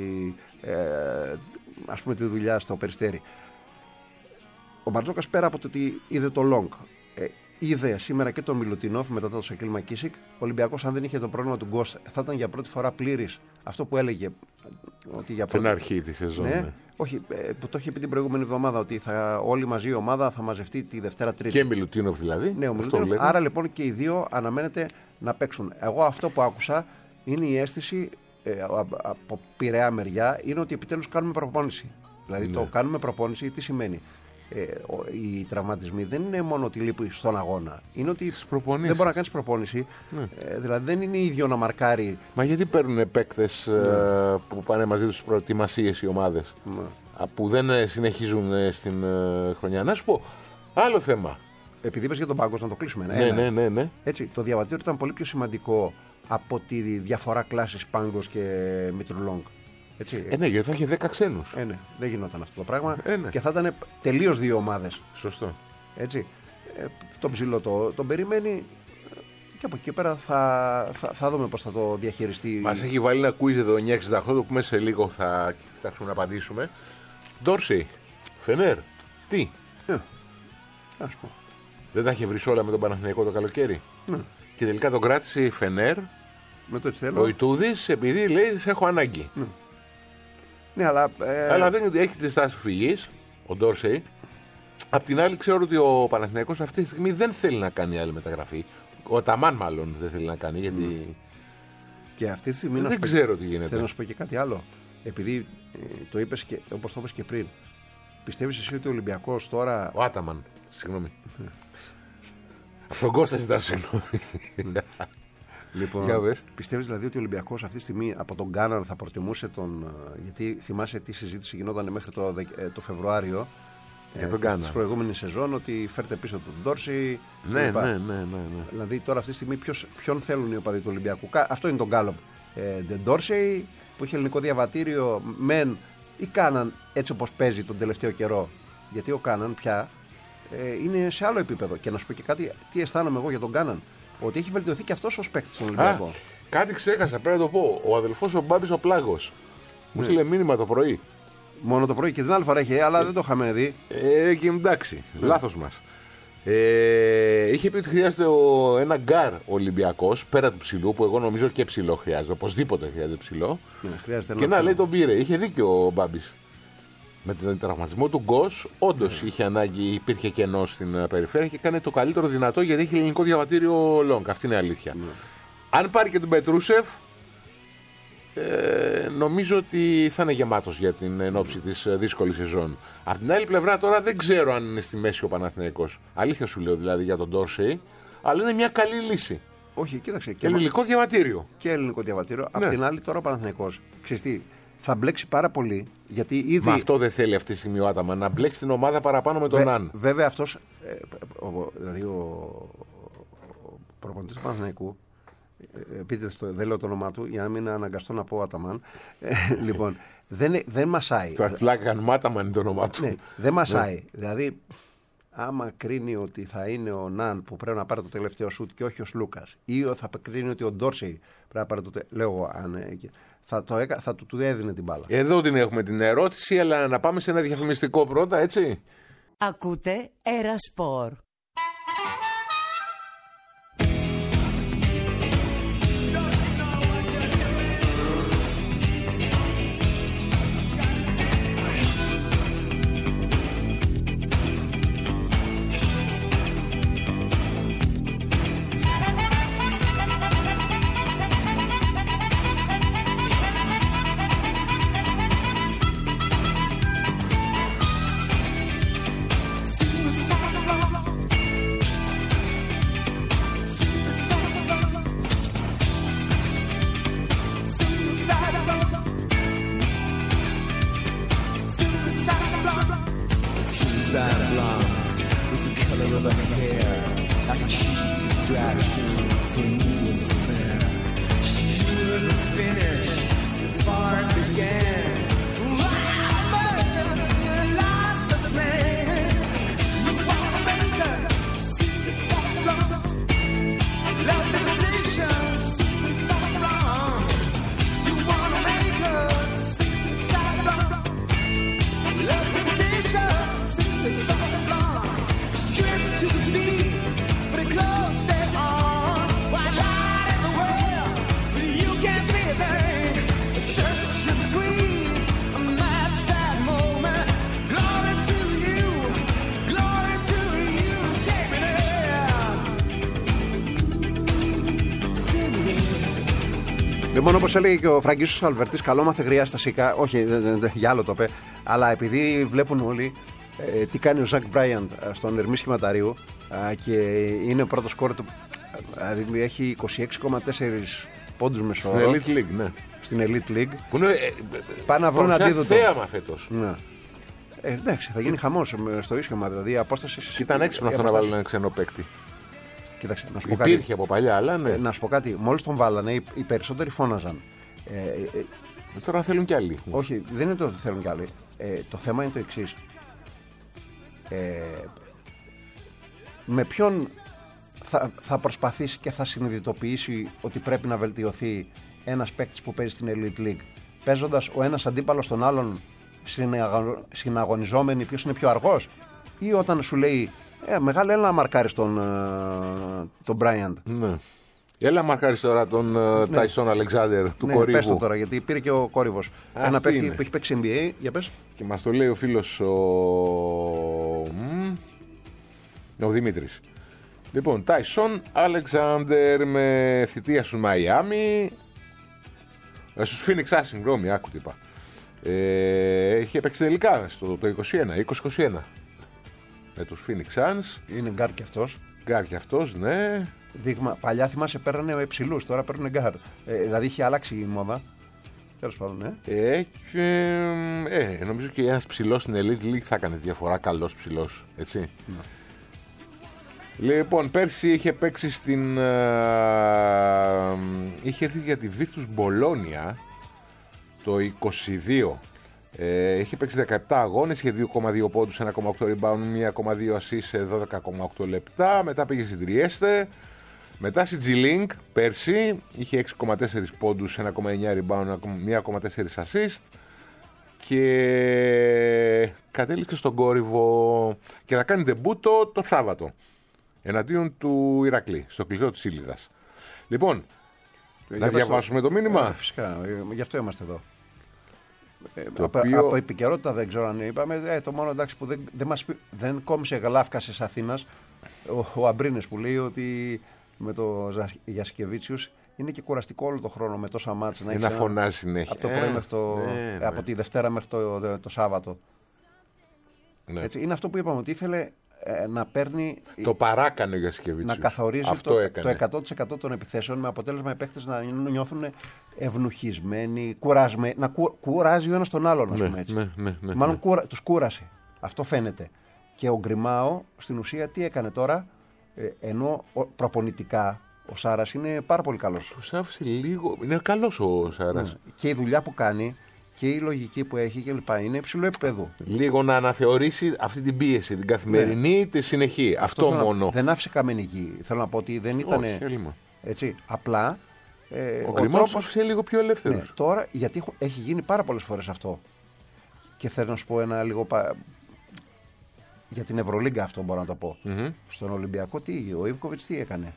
ε, ας πούμε τη δουλειά στο Περιστέρι. Ο Μπαρτζόκας, πέρα από το ότι είδε το Λόγκ, ε, είδε σήμερα και τον Μιλουτινόφ μετά το Σακίλ Μακίσικ. Ο Ολυμπιακός, αν δεν είχε το πρόβλημα του Γκος, θα ήταν για πρώτη φορά πλήρης. Αυτό που έλεγε. Ότι για πρώτη... Την αρχή τη σεζόν. Ναι, ναι. όχι, ε, που το είχε πει την προηγούμενη εβδομάδα, ότι θα, όλη μαζί η ομάδα θα μαζευτεί τη Δευτέρα Τρίτη. Και Μιλουτίνοφ δηλαδή. Ναι, ο Μιλουτίνοφ. Άρα λοιπόν και οι δύο αναμένεται να παίξουν. Εγώ αυτό που άκουσα είναι η αίσθηση ε, από Πειραιά μεριά, είναι ότι επιτέλους κάνουμε προπόνηση. Δηλαδή ναι. το κάνουμε προπόνηση τι σημαίνει. Ε, οι τραυματισμοί δεν είναι μόνο ότι λείπει στον αγώνα. Είναι ότι δεν μπορεί να κάνει προπόνηση. Ναι. Ε, δηλαδή δεν είναι ίδιο να μαρκάρει. Μα γιατί παίρνουν παίκτες ναι. ε, που πάνε μαζί τους προετοιμασίες οι ομάδες ναι. που δεν συνεχίζουν ε, στην ε, χρονιά. Να σου πω άλλο θέμα. Επειδή είπες για τον Πάγκος, να το κλείσουμε. Ναι, ναι, ναι, ναι. Έτσι, το διαβατήριο ήταν πολύ πιο σημαντικό από τη διαφορά κλάσης Πάγκος και Μήτρου Λόγκ. Έτσι. Ε, ναι, γιατί θα είχε δέκα ξένους. Ε, ναι, δεν γινόταν αυτό το πράγμα. Ε, ναι. Και θα ήταν τελείως δύο ομάδες. Σωστό. Έτσι. Ε, τον ψηλό το, τον περιμένει και από εκεί πέρα θα, θα, θα δούμε πώς θα το διαχειριστεί. Μας έχει βάλει ένα quiz εδώ εννιά εξήντα οκτώ που μέσα σε λίγο θα κοιτάξουμε να απαντήσουμε. Ντόρσεϊ, Φενέρ, τι. Ε, ας πω. Δεν τα είχε βρει όλα με τον Παναθηναϊκό το καλοκαίρι. Ναι. Και τελικά τον κράτησε η Φενέρ. Με το έτσι θέλω. Ο Ιτούδης, επειδή λέει σε έχω ανάγκη. Ναι, ναι αλλά. Ε... Αλλά δεν έχει τη στάση φυγής, ο Ντόρσεϊ. Απ' την άλλη, ξέρω ότι ο Παναθηναϊκός αυτή τη στιγμή δεν θέλει να κάνει άλλη μεταγραφή. Ο Ταμάν, μάλλον δεν θέλει να κάνει. Γιατί. Mm. Και αυτή τη στιγμή. Δεν να ξέρω πω... τι γίνεται. Θέλω να σου πω και κάτι άλλο. Επειδή ε, το είπες και όπως το είπες και πριν, πιστεύεις εσύ ότι ο Ολυμπιακός τώρα. Ο Άταμαν, συγγνώμη. Από τον Κώστα ζητάω συγγνώμη. Λοιπόν, πιστεύεις δηλαδή ότι ο Ολυμπιακός αυτή τη στιγμή από τον Γκάναν θα προτιμούσε τον. Γιατί θυμάσαι τι συζήτηση γινόταν μέχρι το, το Φεβρουάριο για τον Γκάναν. Της προηγούμενης σεζόν, ότι φέρτε πίσω τον Ντόρσεϊ. Ναι, ναι, ναι, ναι, ναι. Δηλαδή τώρα αυτή τη στιγμή ποιος, ποιον θέλουν οι οπαδοί του Ολυμπιακού. Αυτό είναι τον Γκάλοπ. Τον Ντόρσεϊ που είχε ελληνικό διαβατήριο, μεν ή Κάναν έτσι όπως παίζει τον τελευταίο καιρό. Γιατί ο Κάναν πια ε, είναι σε άλλο επίπεδο. Και να σου πω και κάτι, τι αισθάνομαι εγώ για τον Κάναν. Ότι έχει βελτιωθεί και αυτός ως παίκτης στον Ολυμπιακό. Κάτι ξέχασα, πρέπει να το πω. Ο αδελφός ο Μπάμπης ο Πλάγος μου Ναι. στείλε μήνυμα το πρωί. Μόνο το πρωί και την άλλη φορά είχε, αλλά δεν το είχαμε δει. Ε, και εντάξει, λάθος μας. Ε, είχε πει ότι χρειάζεται ο, ένα γκάρ Ολυμπιακός πέρα του ψηλού, που εγώ νομίζω και ψηλό χρειάζεται. Οπωσδήποτε χρειάζεται ψηλό. Ναι, χρειάζεται Και ένα να λέει τον πήρε. Είχε δίκιο ο Μπάμπης. Με τον τραυματισμό του Γκος, όντως είχε ανάγκη, υπήρχε κενό στην uh, περιφέρεια και έκανε το καλύτερο δυνατό γιατί έχει ελληνικό διαβατήριο Λόγκ. Αυτή είναι η αλήθεια. Ναι. Αν πάρει και τον Πετρούσεφ, ε, νομίζω ότι θα είναι γεμάτος για την ενόψη της uh, δύσκολης σεζόν. Απ' την άλλη πλευρά τώρα δεν ξέρω αν είναι στη μέση ο Παναθηναϊκός. Αλήθεια σου λέω δηλαδή για τον Ντόρσεϊ, αλλά είναι μια καλή λύση. Όχι, κοίταξε. Και ελληνικό διαβατήριο. Και ελληνικό διαβατήριο. Ναι. Απ' την άλλη, τώρα ο Παναθηναϊκός, ξέρεις τι, θα μπλέξει πάρα πολύ. Γιατί ήδη. Μα αυτό δεν θέλει αυτή τη στιγμή ο Άταμα, να μπλέξει την ομάδα παραπάνω με τον Βε- Αν. Βέβαια αυτός, ε, ο, δηλαδή ο, ο προπονητής του Παναθηναϊκού, ε, πείτε το, δεν λέω το όνομά του για να μην αναγκαστώ να πω Αταμάν, ε, λοιπόν, δεν, δεν μασάει. Θα φλάκαν Μάταμαν είναι το όνομά του. Ναι, δεν μασάει. Δηλαδή, άμα κρίνει ότι θα είναι ο Ναν που πρέπει να πάρει το τελευταίο σουτ και όχι ο Σλούκας, ή θα κρίνει ότι ο Ντόρσεϊ πρέπει να πάρει το τελευταίο. Λέω εγώ, αν, ε, θα, το, έκα- θα του, του έδινε την μπάλα. Εδώ την έχουμε την ερώτηση, αλλά να πάμε σε ένα διαφημιστικό πρώτα, έτσι. Ακούτε Ερασπορ. Suicide blonde with the color of her hair, like a cheap distraction for new and fair. She would finish before it began. Λοιπόν, όπως έλεγε και ο Φραγκίσος Αλβερτής, καλό μάθε γριά στα σίκα. Όχι, δε, δε, δε, για άλλο το είπε. Αλλά επειδή βλέπουν όλοι ε, τι κάνει ο Ζακ Μπράιαντ στον Ερμή Σχηματαρίου ε, και είναι ο πρώτος σκόρ του. Δηλαδή έχει είκοσι έξι κόμμα τέσσερα πόντους μεσόωρο. Στην Elite League, ναι. Στην Elite League. Που είναι. Ε, Πάνε να βρουν αντίδοτο. θέαμα φέτος. Ναι. Ε, εντάξει, θα γίνει χαμός στο ίσιωμα. Δηλαδή η απόσταση. Ήταν έξυπνο αυτό να βάλουν ένα ξένο παίκτη. Κοίταξε, να σου πω κάτι. Υπήρχε από παλιά, αλλά ναι. Ε, να σου πω κάτι. Μόλις τον βάλανε, οι, οι περισσότεροι φώναζαν. Ε, ε, ε, Τώρα θέλουν κι άλλοι. όχι, δεν είναι το ότι θέλουν κι άλλοι. Ε, το θέμα είναι το εξής. Ε, με ποιον θα, θα προσπαθήσει και θα συνειδητοποιήσει ότι πρέπει να βελτιωθεί ένας παίκτης που παίζει στην Elite League, παίζοντας ο ένας αντίπαλος τον άλλον συναγω- συναγωνιζόμενοι ποιος είναι πιο αργός, ή όταν σου λέει ε, μεγάλη, έλα να μαρκάρεις τον, ε, τον Bryant. Ναι. Έλα μαρκάρεις τώρα τον Τάισον Αλεξάνδερ του Ναι, Κορύβου. πες το τώρα, γιατί πήρε και ο Κόρυβος. Αυτή Ένα παίκτη είναι. που έχει παίξει N B A, για πες. Και μας το λέει ο φίλος ο, Μμ, ο Δημήτρης. Λοιπόν, Τάισον Αλεξάνδερ με θητεία σου Μαϊάμι. Ε, στους Phoenix, α, συγγνώμη, άκου τι είπα. Ε, είχε παίξει τελικά στο το είκοσι ένα, είκοσι είκοσι ένα. Με τους Phoenix Suns. Είναι γκάρ και αυτός. Γκάρ και αυτός, ναι. Δείγμα, παλιά θυμάσαι παίρνανε υψηλούς, τώρα παίρνουν γκάρ. Ε, δηλαδή είχε αλλάξει η μόδα. Τέλος πάντων, ναι. Ε, και, ε, νομίζω και ένας ψηλός στην Elite League θα έκανε διαφορά, καλός ψηλός, έτσι. Ναι. Λοιπόν, πέρσι είχε παίξει στην... α, είχε έρθει για τη Virtus Bologna το είκοσι δύο Ε, έχει παίξει δεκαεπτά αγώνες, είχε δύο κόμμα δύο πόντους, ένα κόμμα οκτώ rebound, ένα κόμμα δύο assist σε δώδεκα κόμμα οκτώ λεπτά. Μετά πήγε στην Τριέστε. Μετά στη G-Link πέρσι είχε έξι κόμμα τέσσερα πόντους, ένα κόμμα εννιά rebound, ένα κόμμα τέσσερα assist. Και κατέληξε στον κόρυβο και θα κάνει ντεμπούτο το Σάββατο εναντίον του Ηρακλή, στο κλειστό της Ήλιδας. Λοιπόν, ε, να διαβάσουμε το, το μήνυμα. Ε, φυσικά, ε, γι' αυτό είμαστε εδώ. Ε, το από, οποίο... από επικαιρότητα δεν ξέρω αν είπαμε. Ε, το μόνο εντάξει που δεν, δεν, μας, δεν κόμισε γλάφκασες Αθήνας ο, ο Αμπρίνες που λέει ότι με το Γιασκεβίτσιους είναι και κουραστικό όλο το χρόνο με τόσα μάτς να, να φωνάζει συνέχεια. Από το πρωί ε, μέχρι το, ναι, ε, από ναι. τη Δευτέρα μέχρι το, το, το Σάββατο. Ναι. Έτσι, είναι αυτό που είπαμε ότι ήθελε ε, να παίρνει. Το παράκανε ο Γιασκεβίτσιους. Να καθορίζει αυτό το, έκανε. το εκατό τοις εκατό των επιθέσεων με αποτέλεσμα οι παίκτες να νιώθουν ευνουχισμένοι, κουρασμένοι. Να κου, κουράζει ο ένας τον άλλον, ας ναι, πούμε έτσι. Ναι, ναι, ναι, Μάλλον ναι. κούρα, τους κούρασε. Αυτό φαίνεται. Και ο Γκριμάο στην ουσία τι έκανε τώρα, ε, ενώ προπονητικά ο Σάρας είναι πάρα πολύ καλός. Τους άφησε λίγο. Είναι καλός ο Σάρας. Ναι. Και η δουλειά που κάνει και η λογική που έχει και λοιπά είναι υψηλό επίπεδο. Λίγο να αναθεωρήσει αυτή την πίεση, την καθημερινή, ναι. τη συνεχή. Αυτό, Αυτό μόνο. Να, δεν άφησε καμένη γη. Θέλω να πω ότι δεν ήταν. Όχι, έτσι. Απλά. Ε, ο ο Γκριμάος τρόπος... άφησε λίγο πιο ελεύθερος. Ναι, τώρα γιατί έχει γίνει πάρα πολλές φορές αυτό. Και θέλω να σου πω ένα λίγο. Πα... Για την Ευρωλίγκα αυτό μπορώ να το πω. Mm-hmm. Στον Ολυμπιακό τι, ο Ιβκοβιτς τι έκανε.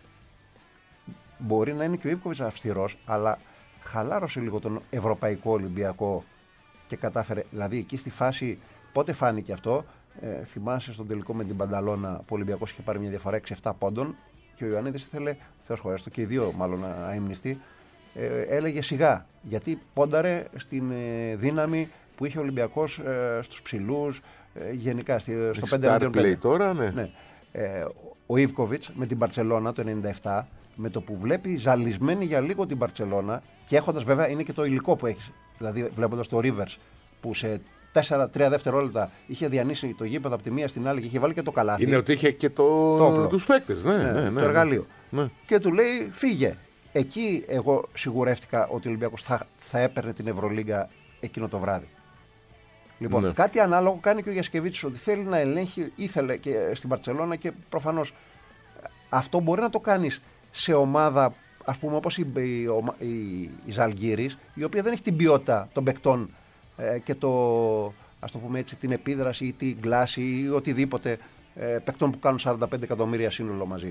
Μπορεί να είναι και ο Ιβκοβιτς αυστηρός, αλλά χαλάρωσε λίγο τον Ευρωπαϊκό Ολυμπιακό και κατάφερε. Δηλαδή εκεί στη φάση, πότε φάνηκε αυτό, ε, θυμάσαι στον τελικό με την Πανταλώνα που ο Ολυμπιακός είχε πάρει μια διαφορά έξι επτά πόντων και ο Ιωαννίδης ήθελε, Θεός χωρέστο, και οι δύο μάλλον αείμνηστοι, ε, έλεγε σιγά. Γιατί πόνταρε στην ε, δύναμη που είχε ο Ολυμπιακός ε, στους ψηλούς, ε, γενικά στη, στο πέντε εναντίον πέντε. Τώρα, ναι. ναι. Ε, ο Ιβκοβιτς με την Μπαρτσελώνα το ενενήντα επτά, με το που βλέπει ζαλισμένη για λίγο την Μπαρτσελώνα και έχοντας βέβαια είναι και το υλικό που έχει. Δηλαδή βλέποντας το Rivers που σε τέσσερα τρία δευτερόλεπτα είχε διανύσει το γήπεδο από τη μία στην άλλη και είχε βάλει και το καλάθι. Είναι ότι είχε και το... το τους παίκτες, ναι, ναι, ναι, ναι, το εργαλείο. Ναι. Και του λέει φύγε. Εκεί εγώ σιγουρεύτηκα ότι ο Ολυμπιακός θα, θα έπαιρνε την Ευρωλίγκα εκείνο το βράδυ. Λοιπόν, ναι. Κάτι ανάλογο κάνει και ο Γιασκεβίτσιος, ότι θέλει να ελέγχει, ήθελε και στην Μπαρτσελώνα και προφανώς αυτό μπορεί να το κάνεις σε ομάδα, ας πούμε, όπως η, η, η, η Ζαλγκίρις, η οποία δεν έχει την ποιότητα των παικτών ε, και το, ας το πούμε έτσι, την επίδραση ή την κλάση ή οτιδήποτε ε, παικτών που κάνουν σαράντα πέντε εκατομμύρια σύνολο μαζί.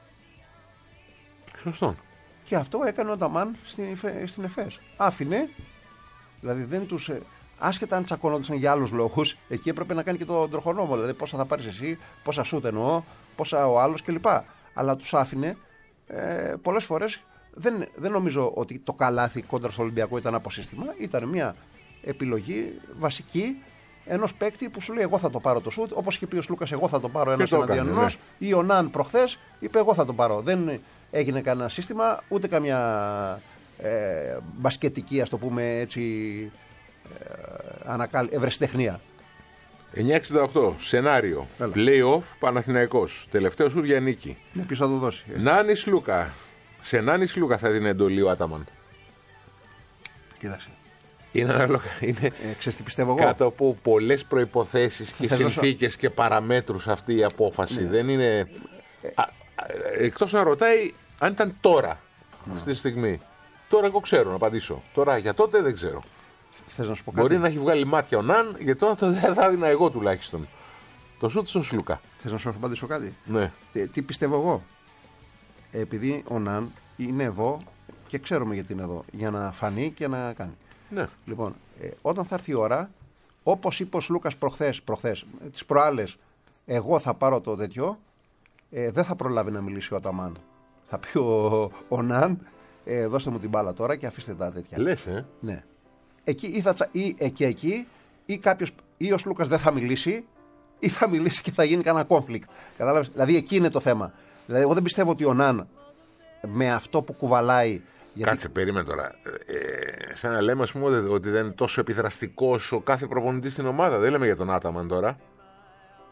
Σωστό. Και αυτό έκανε ο Νταμάν στην, στην ΕΦΕΣ. Άφηνε, δηλαδή δεν τους... Άσχετα αν τσακώνονταν για άλλους λόγους, εκεί έπρεπε να κάνει και τον τροχονόμο. Δηλαδή πόσα θα πάρεις εσύ, πόσα σούτ εννοώ, πόσα ο άλλος κλπ. Αλλά τους άφηνε ε, πολλές φορές. Δεν, δεν νομίζω ότι το καλάθι κόντρα στο Ολυμπιακό ήταν από σύστημα. Ήταν μια επιλογή βασική ενός παίκτη που σου λέει: εγώ θα το πάρω το σούτ. Όπως είχε πει ο Σλούκας, εγώ θα το πάρω ένας εναντίον ενός. Ναι. Ή ο Ναν προχθές είπε: εγώ θα το πάρω. Δεν έγινε κανένα σύστημα, ούτε καμιά ε, μπασκετική, ας το πούμε έτσι. Ανακάλ... ευρεσιτεχνία. εννιά εξήντα οκτώ σενάριο. Play-off Παναθηναϊκός. Τελευταίο σουτ για νίκη. Ναι, ποιος θα το δώσει. Ε. Νάνη Λούκα. Σε Νάνη Λούκα θα δίνει εντολή ο Άταμαν. Κοίταξε. Είναι ανάλογα. Είναι ε, ξέρεις τι πιστεύω εγώ. Κάτω από πολλές προϋποθέσεις και συνθήκες δώσω... και παραμέτρους αυτή η απόφαση. Ναι. Δεν είναι. Ε... Εκτός να ρωτάει αν ήταν τώρα. Ναι. Αυτή τη στιγμή. Τώρα εγώ ξέρω να απαντήσω. Τώρα για τότε δεν ξέρω. Θες να σου πω κάτι. Μπορεί να έχει βγάλει μάτια ο Ναν, γιατί τώρα το δεν θα έδινα εγώ τουλάχιστον. Το σούτ στον Σλούκα. Θες να σου απαντήσω κάτι. Ναι. Τι, τι πιστεύω εγώ. Επειδή ο Ναν είναι εδώ και ξέρουμε γιατί είναι εδώ. Για να φανεί και να κάνει. Ναι. Λοιπόν, ε, όταν θα έρθει η ώρα, όπως είπε ο Σλούκας προχθές, προχθές ε, τις προάλλες, εγώ θα πάρω το τέτοιο, ε, δεν θα προλάβει να μιλήσει ο Αταμάν. Θα πει ο, ο Ναν, ε, δώστε μου την μπάλα τώρα και αφήστε τα τέτοια. Λες, ε. Ναι. Εκεί ή, θα, ή εκεί, εκεί ή, κάποιος, ή ο Σλούκας δεν θα μιλήσει ή θα μιλήσει και θα γίνει κανένα conflict. Κατάλαβες? Δηλαδή εκεί είναι το θέμα. Δηλαδή εγώ δεν πιστεύω ότι ο Ναν με αυτό που κουβαλάει. Γιατί... Κάτσε, περίμενε τώρα. Ε, σαν να λέμε, ας πούμε, ότι δεν είναι τόσο επιδραστικός ο κάθε προπονητής στην ομάδα. Δεν λέμε για τον Άταμαν τώρα.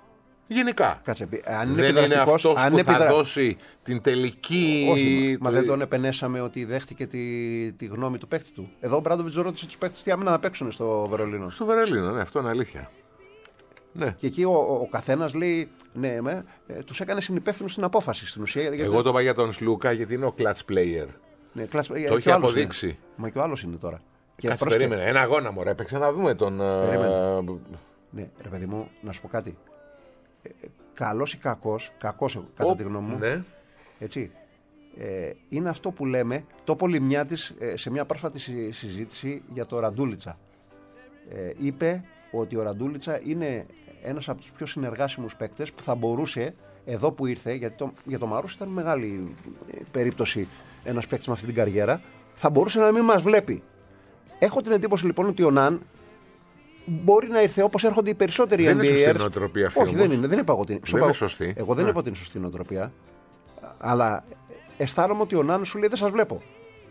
Γενικά. Κάτσε, αν είναι δεν είναι επιδραστικός, αυτός αν που είναι θα επιδρα- δώσει την τελική. Όχι, μα δεν τον επενέσαμε ότι δέχτηκε τη, τη γνώμη του παίκτη του. Εδώ ο Μπράντοβιτς ρώτησε τους παίκτες τι άμυνα να παίξουν στο Βερολίνο. Στο Βερολίνο, ναι, αυτό είναι αλήθεια. Ναι. Και εκεί ο, ο, ο καθένας λέει, ναι, με, ε, τους έκανε συνυπεύθυνους στην απόφαση στην ουσία. Γιατί, Εγώ το είπα για τον Σλούκα γιατί είναι ο clutch player. ναι, κλάσ, Το έχει αποδείξει. Είναι. Μα και ο άλλος είναι τώρα. Και Κάτσε, πρόσεχε- περίμενε. Ένα αγώνα μου, ρε. Έπαιξε να δούμε τον. ε, Περίμενε. Ναι, ρε παιδί μου, να σου πω κάτι. Ε, ε, καλός ή κακός, κακός κατά ο- τη γνώμη μου, Ναι. έτσι, ε, είναι αυτό που λέμε, το είπε ο Λιμιάτης ε, σε μια πρόσφατη συ- συζήτηση για το Ραντούλιτσα. Ε, είπε ότι ο Ραντούλιτσα είναι ένας από τους πιο συνεργάσιμους παίκτες που θα μπορούσε, εδώ που ήρθε, γιατί το, για το Μαρούς ήταν μεγάλη ε, περίπτωση ένας παίκτης με αυτή την καριέρα, θα μπορούσε να μην μας βλέπει. Έχω την εντύπωση λοιπόν ότι ο Ναν μπορεί να ήρθε όπως έρχονται οι περισσότεροι Δεν είναι σωστή N B Aers. νοοτροπία αυτή Όχι, όμως. δεν είναι. Δεν είπα εγώ ότι είναι. Δεν είναι σωστή. Εγώ δεν Ναι. είπα ότι είναι σωστή νοοτροπία. Αλλά αισθάνομαι ότι ο Ναν σου λέει δεν σας βλέπω.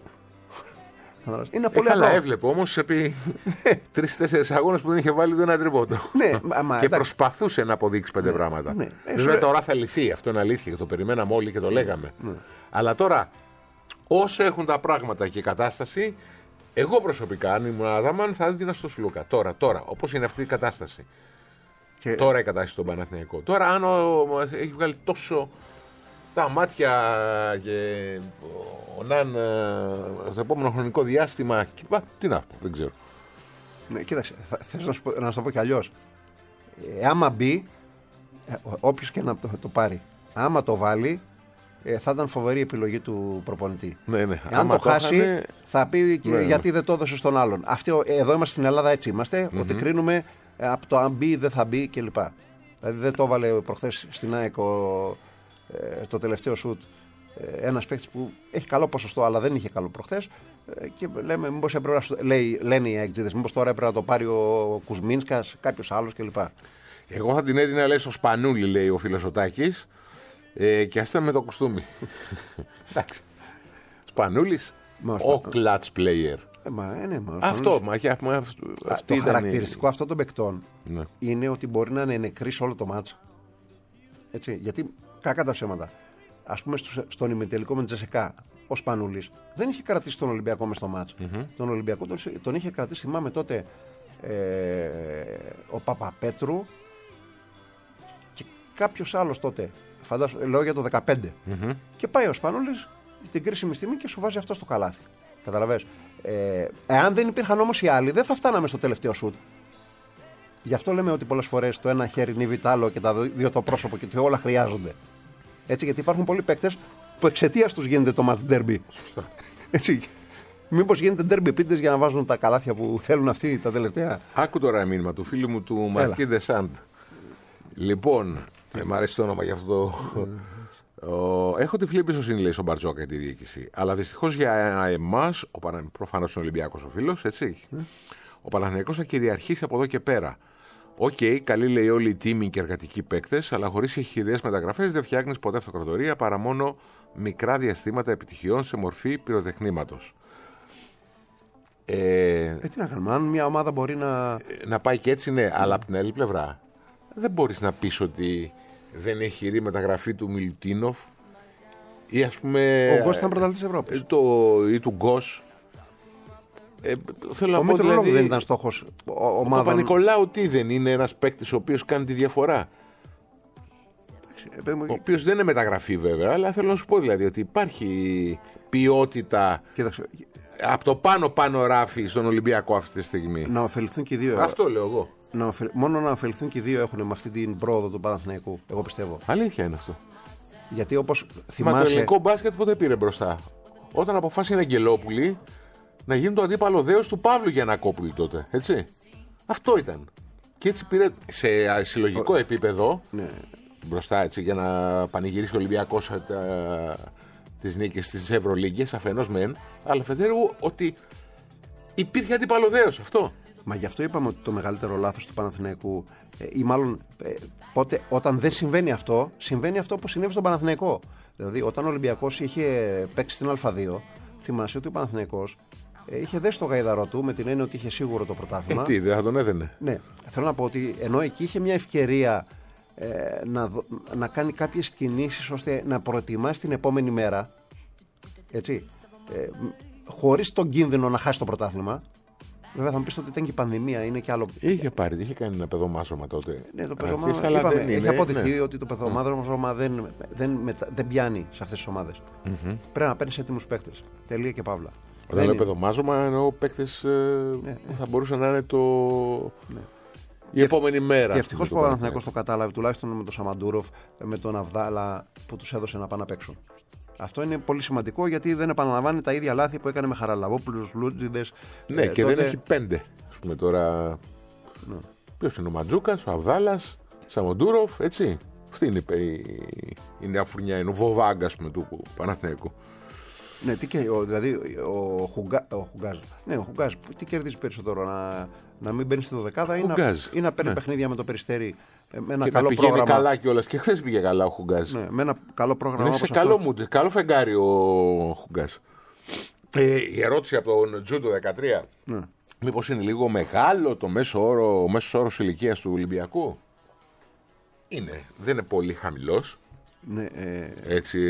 Είναι Ε, πολύ καλά, απλό. έβλεπε όμω επί τρει-τέσσερι αγώνε που δεν είχε βάλει ούτε ένα τρίποντο. Ναι, μα- μα, και εντάξει. προσπαθούσε να αποδείξει πέντε πράγματα. ναι. Ε, σου Βέβαια λέει- τώρα θα λυθεί, αυτό είναι αλήθεια και το περιμέναμε όλοι και το λέγαμε. Αλλά τώρα, όσο έχουν τα πράγματα και η κατάσταση, εγώ προσωπικά, αν ήμουν Αδάμαν, θα έδινα στο Σλούκα. Τώρα, τώρα, όπω είναι αυτή η κατάσταση. Και- Τώρα η κατάσταση στον Παναθηναϊκό. Τώρα, αν ο, έχει βγάλει τόσο τα μάτια και ο Ναν ε, στο επόμενο χρονικό διάστημα. Και, α, τι να πω, δεν ξέρω. Ναι, κοίταξε, θα- θες να σου, πω- να σου το πω κι αλλιώς. Ε, άμα μπει, ε, όποιος και να το, το πάρει, άμα το βάλει, ε, θα ήταν φοβερή επιλογή του προπονητή. Ναι, ναι. Αν Άμα το χάσει, είχανε- θα πει και Ναι, ναι. γιατί δεν το έδωσε στον άλλον. Αυτό, εδώ είμαστε στην Ελλάδα, έτσι είμαστε, ότι κρίνουμε ε, από το αν μπει, δεν θα μπει κλπ. Δηλαδή δεν το έβαλε προχθές στην ΑΕΚ ο, ε, το τελευταίο σουτ ε, ένας παίκτης που έχει καλό ποσοστό, αλλά δεν είχε καλό προχθές. Ε, και λέμε, μήπως έπρεπε να, σου- λέει, λένε οι ΑΕΚ, μήπως τώρα έπρεπε να το πάρει ο Κουσμίνσκας, κάποιος άλλος κλπ. Εγώ θα την έδινα, λέει, στο Σπανούλι, λέει ο φίλος ο Τάκης, ε, και ας ήταν με το κουστούμι. Εντάξει. Σπανούλης, Μα ο ο Σπα- clutch player. Ε, μα, ε, ναι, μα, Αυτό, μα, και, μα, Α, αυτή το ήταν η- χαρακτηριστικό αυτών των παικτών Ναι. είναι ότι μπορεί να είναι νεκροί σε όλο το μάτς. Έτσι, γιατί κακά τα ψέματα. Ας πούμε στους, στον ημιτελικό με Τζεσεκά, ο Σπανούλης δεν είχε κρατήσει τον Ολυμπιακό μες στο μάτς. Τον Ολυμπιακό τον, τον είχε κρατήσει, θυμάμαι τότε, ε, ο Παπαπέτρου και κάποιος άλλος τότε. Φαντάσου, λέω για το δεκαπέντε. Και πάει ο Σπανούλης την κρίσιμη στιγμή και σου βάζει αυτό στο καλάθι. Καταλαβες. Ε, εάν δεν υπήρχαν όμως οι άλλοι, δεν θα φτάναμε στο τελευταίο σουτ. Γι' αυτό λέμε ότι πολλές φορές το ένα χέρι νύβει το άλλο και τα δύο το πρόσωπο και ότι όλα χρειάζονται. Έτσι, γιατί υπάρχουν πολλοί παίκτες που εξαιτίας τους γίνεται το match derby. Σωστά. Έτσι. Μήπως γίνεται derby επίτηδες για να βάζουν τα καλάθια που θέλουν αυτοί τα τελευταία. Άκου τώρα ένα μήνυμα του φίλου μου του Μαρκί Δεσάντ. Λοιπόν, ε, μ' αρέσει το όνομα για αυτό το. Ο, έχω τη φιλή εμπιστοσύνη, λέει, στον Μπαρτζόκα και τη διοίκηση. Αλλά δυστυχώς για εμάς, προφανώς είναι Ολυμπιακός ο φίλος, έτσι. Ο Παναθηναϊκός θα κυριαρχήσει από εδώ και πέρα. Οκ, okay, καλή, λέει, όλοι οι τίμοι και εργατικοί παίκτες, αλλά χωρίς ηχηρές μεταγραφές δεν φτιάχνεις ποτέ αυτοκρατορία παρά μόνο μικρά διαστήματα επιτυχιών σε μορφή πυροτεχνήματος. Ε, Ε, τι να κάνουμε, αν μια ομάδα μπορεί να. να πάει και έτσι, ναι, αλλά από την άλλη πλευρά δεν μπορείς να πεις ότι δεν έχει χειρή μεταγραφή του Μιλουτίνοφ ή ας πούμε. Ο Γκος ήταν πρωταθλητής Ευρώπης. ε, το, ή του Γκος. Ε, θέλω να Ο πω Μητρολόγου δηλαδή, δεν ήταν στόχος ο- ο ομάδων. Παπα-Νικολάου τι δεν είναι ένας παίκτης ο οποίος κάνει τη διαφορά. Ε, παιδί μου, Ο οποίος δεν είναι μεταγραφή βέβαια, αλλά θέλω να σου πω δηλαδή ότι υπάρχει ποιότητα κοίταξε, από το πάνω-πάνω ράφι στον Ολυμπιακό αυτή τη στιγμή. να ωφεληθούν και οι δύο. Αυτό λέω εγώ. Να ωφελ- μόνο να ωφεληθούν και οι δύο έχουν με αυτή την πρόοδο του Παναθηναϊκού, εγώ πιστεύω. Αλήθεια είναι αυτό. Γιατί όπως Μα το θυμάσαι. ελληνικό μπάσκετ ποτέ πήρε μπροστά. Όταν αποφάσισε η Αγγελόπουλη να γίνει το αντίπαλο δέος του Παύλου Γιαννακόπουλου τότε. Έτσι. Αυτό ήταν. Και έτσι πήρε σε συλλογικό επίπεδο Ναι. μπροστά έτσι, για να πανηγυρίσει ο Ολυμπιακός τις νίκες της Ευρωλίγκες αφενός μεν, αλλά αφετέρου ότι υπήρχε αντίπαλο δέος. Αυτό. Μα γι' αυτό είπαμε ότι το μεγαλύτερο λάθος του Παναθηναϊκού, ε, ή μάλλον ε, πότε, όταν δεν συμβαίνει αυτό, συμβαίνει αυτό που συνέβη στον Παναθηναϊκό. Δηλαδή, όταν ο Ολυμπιακός είχε παίξει στην Α2, θυμάσαι ότι ο Παναθηναϊκός ε, είχε δέσει το γαϊδαρό του με την έννοια ότι είχε σίγουρο το Ε, πρωτάθλημα. τι, δεν θα τον έδαινε. Ναι, θέλω να πω ότι ενώ εκεί είχε μια ευκαιρία ε, να, δο- να κάνει κάποιες κινήσεις ώστε να προετοιμάσει την επόμενη μέρα, έτσι, ε, χωρίς τον κίνδυνο να χάσει το πρωτάθλημα. Βέβαια θα μου πεις ότι ήταν και η πανδημία, είναι και άλλο. Είχε πάρει, είχε κάνει ένα παιδομάζωμα τότε. Ναι, το Αρχής, παιδομάζωμα, αλλά είπαμε, δεν έχει είναι, αποδειχθεί ναι. ότι το παιδομάζωμα δεν, δεν, μετα- δεν πιάνει σε αυτές τις ομάδες. Mm-hmm. Πρέπει να παίρνεις έτοιμους παίκτες. Τελεία και παύλα. Όταν Δεν λέω είναι. παιδομάζωμα, εννοώ παίκτες ε, Ναι, που θα μπορούσαν να είναι το... Ναι. η επόμενη μέρα. Και ευτυχώς με που ο το Παναθηναϊκός το κατάλαβε, τουλάχιστον με τον Σαμαντούροφ, με τον Αβδάλα που τους έδωσε να πάνε να παίξουν. Αυτό είναι πολύ σημαντικό γιατί δεν επαναλαμβάνει τα ίδια λάθη που έκανε με Χαραλαβόπουλους, Λούτζιδες. Ναι, ε, και τότε... δεν έχει πέντε. Ας πούμε τώρα. Ναι. Ποιος είναι ο Μαντζούκας, ο Αβδάλας, Σαμοντούροφ, έτσι. Αυτή είναι η, η νέα φουρνιά, είναι ο Βοβάγκα, ας πούμε, του Παναθηναϊκού. Ναι, τι και, ο, δηλαδή ο, Χουγκα, ο Χουγκάζ. Ναι, ο Χουγκάζ. Τι κερδίζει περισσότερο, να, να μην μπαίνει στη δωδεκάδα ή να, ή να παίρνει ναι. παιχνίδια με το Περιστέρι με ένα Και καλό να πηγαίνει πρόγραμμα. καλά κιόλας. Και χθες πήγε καλά ο Χουγκάζ. Ναι, με ένα καλό πρόγραμμα. Είναι σε όπως καλό αυτό. μου, καλό φεγγάρι ο Χουγκάζ. Ε, η ερώτηση από τον Τζούντο δεκατρία. Ναι. Μήπως είναι λίγο μεγάλο το μέσο όρο, ο μέσος όρος ηλικίας του Ολυμπιακού? Είναι. Δεν είναι πολύ χαμηλός. Ναι, ε, Έτσι.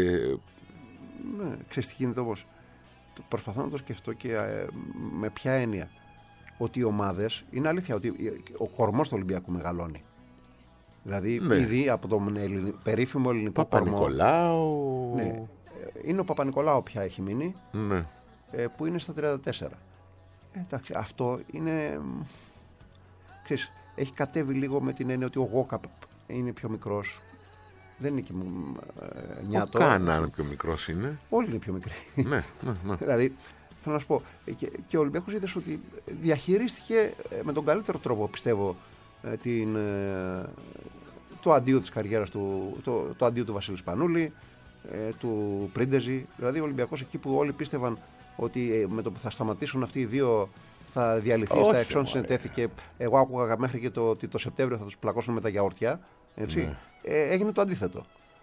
ναι, ξέρεις τι γίνεται όμως. Το- Προσπαθώ να το σκεφτώ και ε, με ποια έννοια. Ότι οι ομάδες, είναι αλήθεια ότι ο κορμός του Ολυμπιακού μεγαλώνει. Δηλαδή Ναι. ήδη από τον ελληνι, περίφημο ελληνικό κορμό. Παπα-Νικολάου. Ναι, ε, είναι ο Παπα-Νικολάου πια έχει μείνει, Ναι. ε, που είναι στα τριάντα τέσσερα. Ε, εντάξει, αυτό είναι. μ, Ξέρεις, έχει κατέβει λίγο με την έννοια ότι ο Γόκαπ είναι πιο μικρός. Δεν είναι και μ, ε, Ο νιάτο. Κάναν πιο μικρός είναι. Όλοι είναι πιο μικροί. ναι, ναι, ναι. Δηλαδή, θέλω να σου πω, ε, και, και ο Ολυμπιακός είδες ότι διαχειρίστηκε ε, με τον καλύτερο τρόπο, πιστεύω, ε, την, ε, το αντίο της καριέρας του, το, το αντίο του Βασίλη Σπανούλη, ε, του Πρίντεζη. Δηλαδή, ο Ολυμπιακός εκεί που όλοι πίστευαν ότι ε, με το που θα σταματήσουν αυτοί οι δύο θα διαλυθεί Όχι, στα εξών μωρέ. συνετέθηκε. Εγώ άκουγα μέχρι και το, ότι το Σεπτέμβριο θα τους πλακώσουν με τα γιαουρτιά. Έτσι. Ναι. Ε, έγινε το αντίθετο.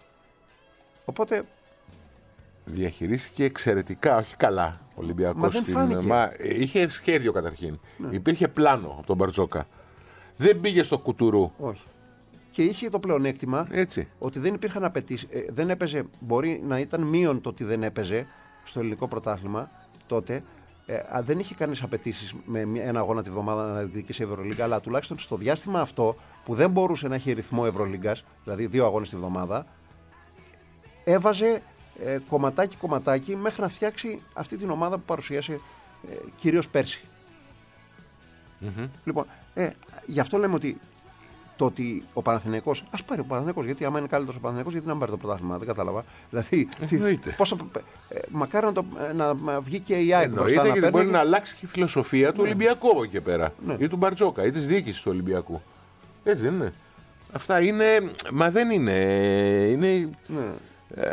Οπότε Διαχειρίστηκε εξαιρετικά, όχι καλά ο Ολυμπιακός. Μα δεν στην- φάνηκε. Μα, ε, είχε σχέδιο καταρχήν. Υπήρχε πλάνο από τον Μπαρτζόκα. Δεν πήγε στο κουτουρού. όχι. Και είχε το πλεονέκτημα Έτσι. ότι δεν υπήρχαν απαιτήσεις. Ε, δεν έπαιζε, μπορεί να ήταν μείον το ότι δεν έπαιζε στο ελληνικό πρωτάθλημα τότε. Ε, α, δεν είχε κανείς απαιτήσεις με μια- ένα αγώνα τη βδομάδα να διεκδικήσει η Ευρωλίγκα, αλλά τουλάχιστον στο διάστημα αυτό που δεν μπορούσε να έχει ρυθμό Ευρωλίγκας, δηλαδή δύο αγώνες τη βδομάδα, έβαζε ε, κομματάκι κομματάκι μέχρι να φτιάξει αυτή την ομάδα που παρουσίασε ε, κυρίως πέρσι. Mm-hmm. Λοιπόν, ε, γι' αυτό λέμε ότι το ότι ο Παναθηναϊκός, ας πάρει ο Παναθηναϊκός, γιατί άμα είναι καλύτερος ο Παναθηναϊκός, γιατί να μην πάρει το πρωτάθλημα, δεν κατάλαβα. Δηλαδή, τι, Εννοείται. πόσο, ε, μακάρι να, το, να, να βγει και η ΑΕΚ μπροστά Εννοείται, να γιατί παίρνει. μπορεί να αλλάξει και η φιλοσοφία του Ολυμπιακού από εκεί και πέρα. Ναι. Ή του Μπαρτζόκα ή τη διοίκηση του Ολυμπιακού. Έτσι δεν είναι? Αυτά είναι. Μα δεν είναι. Είναι. Ναι. Ε,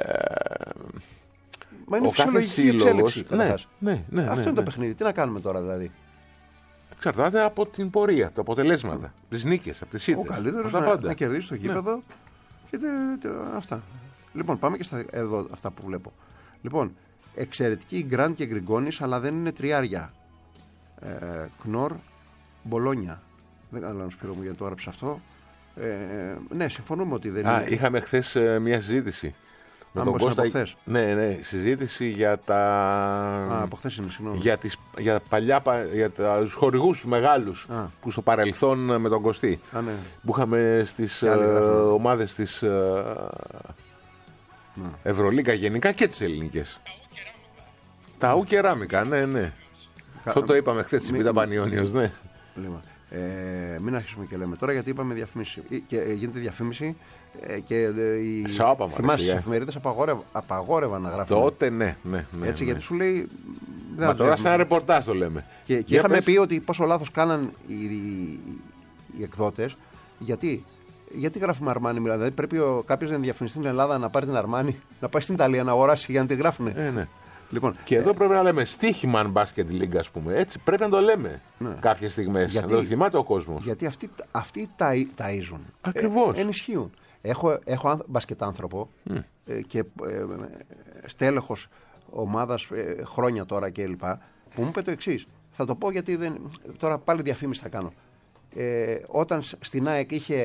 Μα είναι ο κάθε φυσιολογική σύλλογος. εξέλιξη. Ναι, καταρχάς. ναι, ναι, Αυτό ναι, είναι το ναι. παιχνίδι. Τι να κάνουμε τώρα δηλαδή. Εξαρτάται από την πορεία, τα αποτελέσματα, από τι νίκε, από τι ήττε. Ο καλύτερος να, να κερδίσει το γήπεδο και τε, τε, αυτά. Λοιπόν, πάμε και στα, εδώ αυτά που βλέπω. Λοιπόν, εξαιρετική η Γκραντ και Γκριγκόνης, αλλά δεν είναι τριάρια. Ε, Κνορ, Μπολόνια. Δεν καταλαβαίνω, Σπύρο μου, γιατί το έγραψε αυτό. Ε, ναι, συμφωνούμε ότι δεν Α, είναι. είχαμε χθε μια συζήτηση. Με Α, τον μήπως είναι Κώστα. από χθες. Ναι, ναι, συζήτηση για τα. Α, από χθες είναι, συγγνώμη. Για, τις, για, παλιά, πα- για τους χορηγούς μεγάλους Α. που στο παρελθόν με τον Κωστή Α, ναι. που είχαμε στις Και άλλοι ε, γράφουν. ομάδες της ε, Ευρωλίγκα γενικά και τις ελληνικές. Τα ου κεράμικα, ναι, ναι. Αυτό το είπαμε χθες στην Μη- Πίτα Πανιόνιος, ναι. Λοιπόν, ε, μην αρχίσουμε και λέμε τώρα, γιατί είπαμε διαφήμιση. Ε, Και, ε, γίνεται διαφήμιση ε, και ε, οι, Σάπα, μωρέ, θυμάσαι, οι σιγά. εφημερίδες απαγόρευ, απαγόρευαν να γράφουν. Τότε ναι, ναι, ναι. Έτσι, ναι. γιατί σου λέει. Δεν Μα θα τώρα τους σαν διαφημίσουμε. ρεπορτάζ το λέμε. Και, και Για είχαμε πες. πει ότι πόσο λάθος κάναν οι, οι, οι εκδότες. Γιατί, γιατί γράφουμε Αρμάνι, δηλαδή πρέπει κάποιο να διαφημιστεί στην Ελλάδα να πάρει την Αρμάνι, να πάει στην Ιταλία να αγοράσει για να τη γράφουν. Ε, ναι. Λοιπόν, Και εδώ πρέπει να λέμε στοίχημα αν μπάσκετ λίγκα, ας πούμε. Έτσι πρέπει να το λέμε Ναι. κάποιες στιγμές. Γιατί- Να το θυμάται ο κόσμος. γιατί αυτοί, αυτοί τα, ταΐζουν. Ακριβώς. Ε, ενισχύουν. Έχω, έχω άνθρω- μπασκετάνθρωπο ε, και ε, στέλεχος ομάδας ε, χρόνια τώρα κλπ. Που μου είπε το εξής. Θα το πω γιατί δεν, τώρα πάλι διαφήμιση θα κάνω. Ε, όταν σ- στην ΑΕΚ είχε